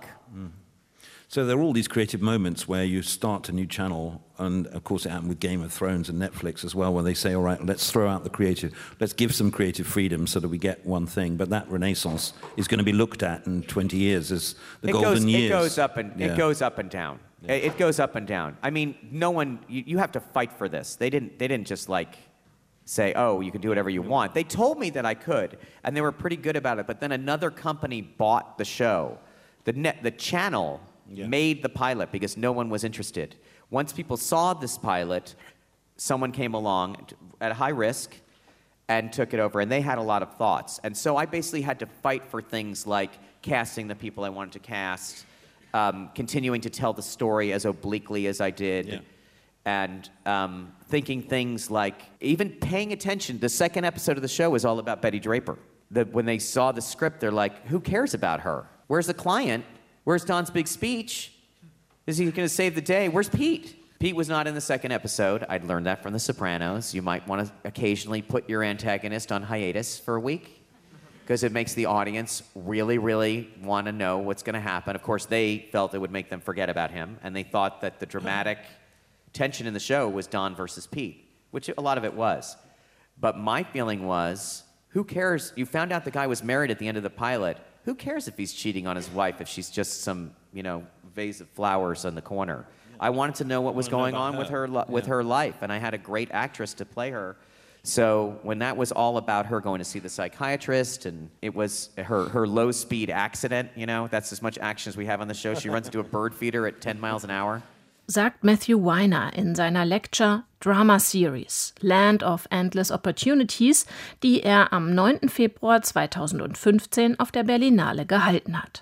So there are all these creative moments where you start a new channel, and of course it happened with Game of Thrones and Netflix as well, where they say, all right, let's throw out the creative, let's give some creative freedom so that we get one thing. But that renaissance is going to be looked at in 20 years as the golden years. It goes up and down. Yeah. It goes up and down. I mean, no one, you have to fight for this. They didn't just like say, oh, you can do whatever you want. They told me that I could, and they were pretty good about it. But then another company bought the show. The channel made the pilot because no one was interested. Once people saw this pilot, someone came along at a high risk and took it over, and they had a lot of thoughts. And so I basically had to fight for things like casting the people I wanted to cast, continuing to tell the story as obliquely as I did, and thinking things like, even paying attention. The second episode of the show was all about Betty Draper. When they saw the script, they're like, who cares about her? Where's the client? Where's Don's big speech? Is he going to save the day? Where's Pete? Pete was not in the second episode. I'd learned that from The Sopranos. You might want to occasionally put your antagonist on hiatus for a week, because it makes the audience really, really want to know what's going to happen. Of course, they felt it would make them forget about him, and they thought that the dramatic tension in the show was Don versus Pete, which a lot of it was. But my feeling was, who cares? You found out the guy was married at the end of the pilot. Who cares if he's cheating on his wife if she's just some, vase of flowers on the corner? I wanted to know what was going on with her life, and I had a great actress to play her. So when that was all about her going to see the psychiatrist, and it was her low-speed accident, that's as much action as we have on the show. She runs into a bird feeder at 10 miles an hour. Sagt Matthew Weiner in seiner Lecture Drama Series Land of Endless Opportunities, die am 9. Februar 2015 auf der Berlinale gehalten hat.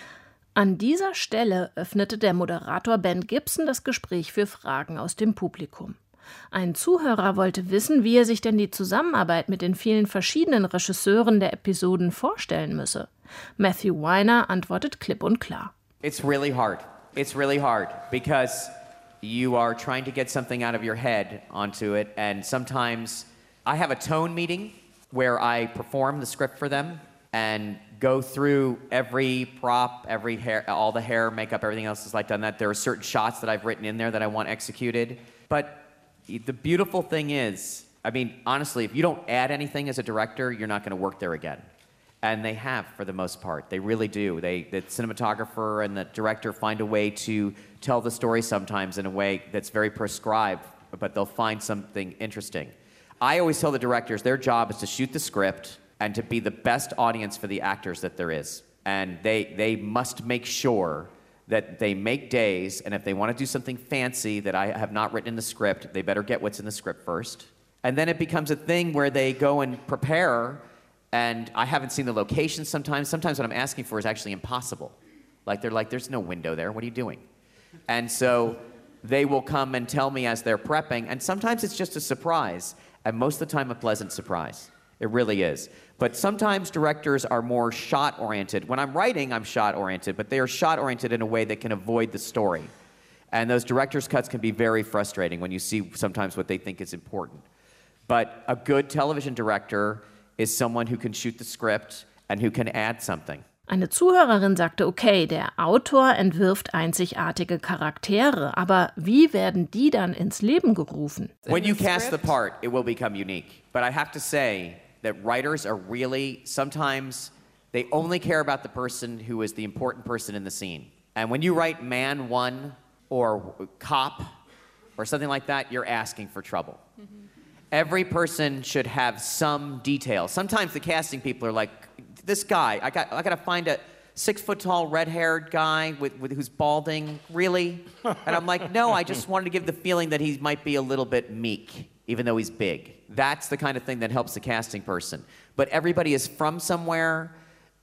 An dieser Stelle öffnete der Moderator Ben Gibson das Gespräch für Fragen aus dem Publikum. Ein Zuhörer wollte wissen, wie er sich denn die Zusammenarbeit mit den vielen verschiedenen Regisseuren der Episoden vorstellen müsse. Matthew Weiner antwortet klipp und klar. It's really hard. It's really hard because you are trying to get something out of your head onto it, and sometimes I have a tone meeting where I perform the script for them and go through every prop, every hair, all the hair, makeup, everything else is like done that. There are certain shots that I've written in there that I want executed. But the beautiful thing is, honestly, if you don't add anything as a director, you're not going to work there again. And they have, for the most part. They really do. The cinematographer and the director find a way to tell the story sometimes in a way that's very prescribed, but they'll find something interesting. I always tell the directors their job is to shoot the script and to be the best audience for the actors that there is. And they must make sure that they make days, and if they want to do something fancy that I have not written in the script, they better get what's in the script first. And then it becomes a thing where they go and prepare. And I haven't seen the location sometimes. Sometimes what I'm asking for is actually impossible. They're like, there's no window there. What are you doing? And so they will come and tell me as they're prepping. And sometimes it's just a surprise. And most of the time, a pleasant surprise. It really is. But sometimes directors are more shot-oriented. When I'm writing, I'm shot-oriented. But they are shot-oriented in a way that can avoid the story. And those director's cuts can be very frustrating when you see sometimes what they think is important. But a good television director is someone who can shoot the script and who can add something. Eine Zuhörerin sagte, okay, der Autor entwirft einzigartige Charaktere, aber wie werden die dann ins Leben gerufen? When you cast the part, it will become unique. But I have to say that writers are really, sometimes they only care about the person who is the important person in the scene. And when you write Man 1 or Cop or something like that, you're asking for trouble. Mm-hmm. Every person should have some detail. Sometimes the casting people are like, this guy, I got to find a 6-foot-tall, red-haired guy who's balding. Really? And I'm like, no, I just wanted to give the feeling that he might be a little bit meek, even though he's big. That's the kind of thing that helps the casting person. But everybody is from somewhere.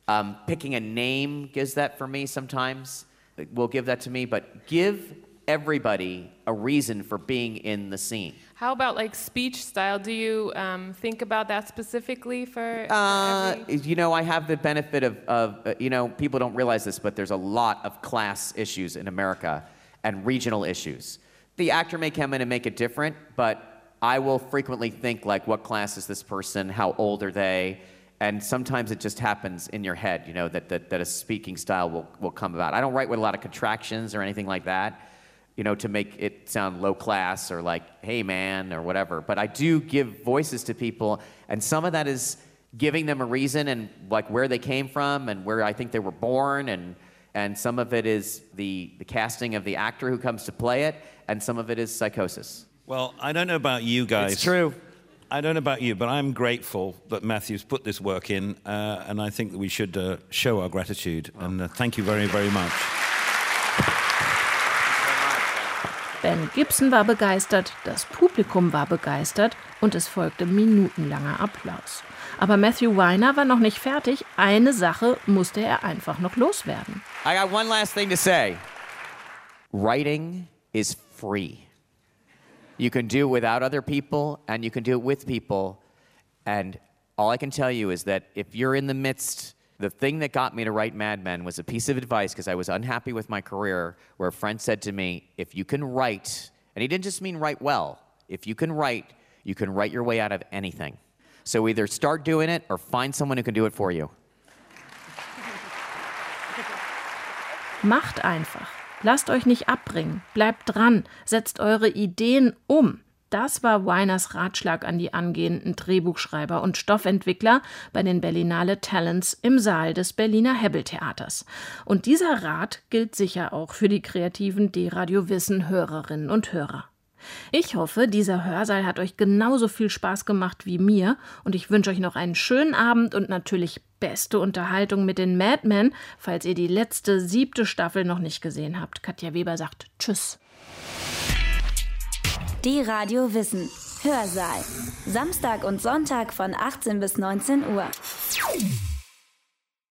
Picking a name gives that for me sometimes. Will give that to me, but give everybody a reason for being in the scene. How about like speech style? Do you think about that specifically for You know, I have the benefit of you know, people don't realize this, but there's a lot of class issues in America and regional issues. The actor may come in and make it different, but I will frequently think like, what class is this person? How old are they? And sometimes it just happens in your head, you know, that a speaking style will come about. I don't write with a lot of contractions or anything like that, you know, to make it sound low class or like, hey man, or whatever. But I do give voices to people, and some of that is giving them a reason and like where they came from and where I think they were born, and some of it is the casting of the actor who comes to play it, and some of it is psychosis. Well, I don't know about you guys. It's true. I don't know about you, but I'm grateful that Matthew's put this work in, and I think that we should show our gratitude. And thank you very, very much. Ben Gibson war begeistert, das Publikum war begeistert und es folgte minutenlanger Applaus. Aber Matthew Weiner war noch nicht fertig. Eine Sache musste er einfach noch loswerden. I got one last thing to say. Writing is free. You can do it without other people, and you can do it with people. And all I can tell you is that if you're in the midst, the thing that got me to write Mad Men was a piece of advice because I was unhappy with my career, where a friend said to me, if you can write, and he didn't just mean write well, if you can write your way out of anything. So either start doing it or find someone who can do it for you. Macht einfach. Lasst euch nicht abbringen, bleibt dran, setzt eure Ideen um. Das war Weiners Ratschlag an die angehenden Drehbuchschreiber und Stoffentwickler bei den Berlinale Talents im Saal des Berliner Hebbel-Theaters. Und dieser Rat gilt sicher auch für die kreativen D-Radio Wissen-Hörerinnen und Hörer. Ich hoffe, dieser Hörsaal hat euch genauso viel Spaß gemacht wie mir und ich wünsche euch noch einen schönen Abend und natürlich beste Unterhaltung mit den Mad Men, falls ihr die letzte 7. Staffel noch nicht gesehen habt. Katja Weber sagt Tschüss. D-Radio Wissen. Hörsaal. Samstag und Sonntag von 18 bis 19 Uhr.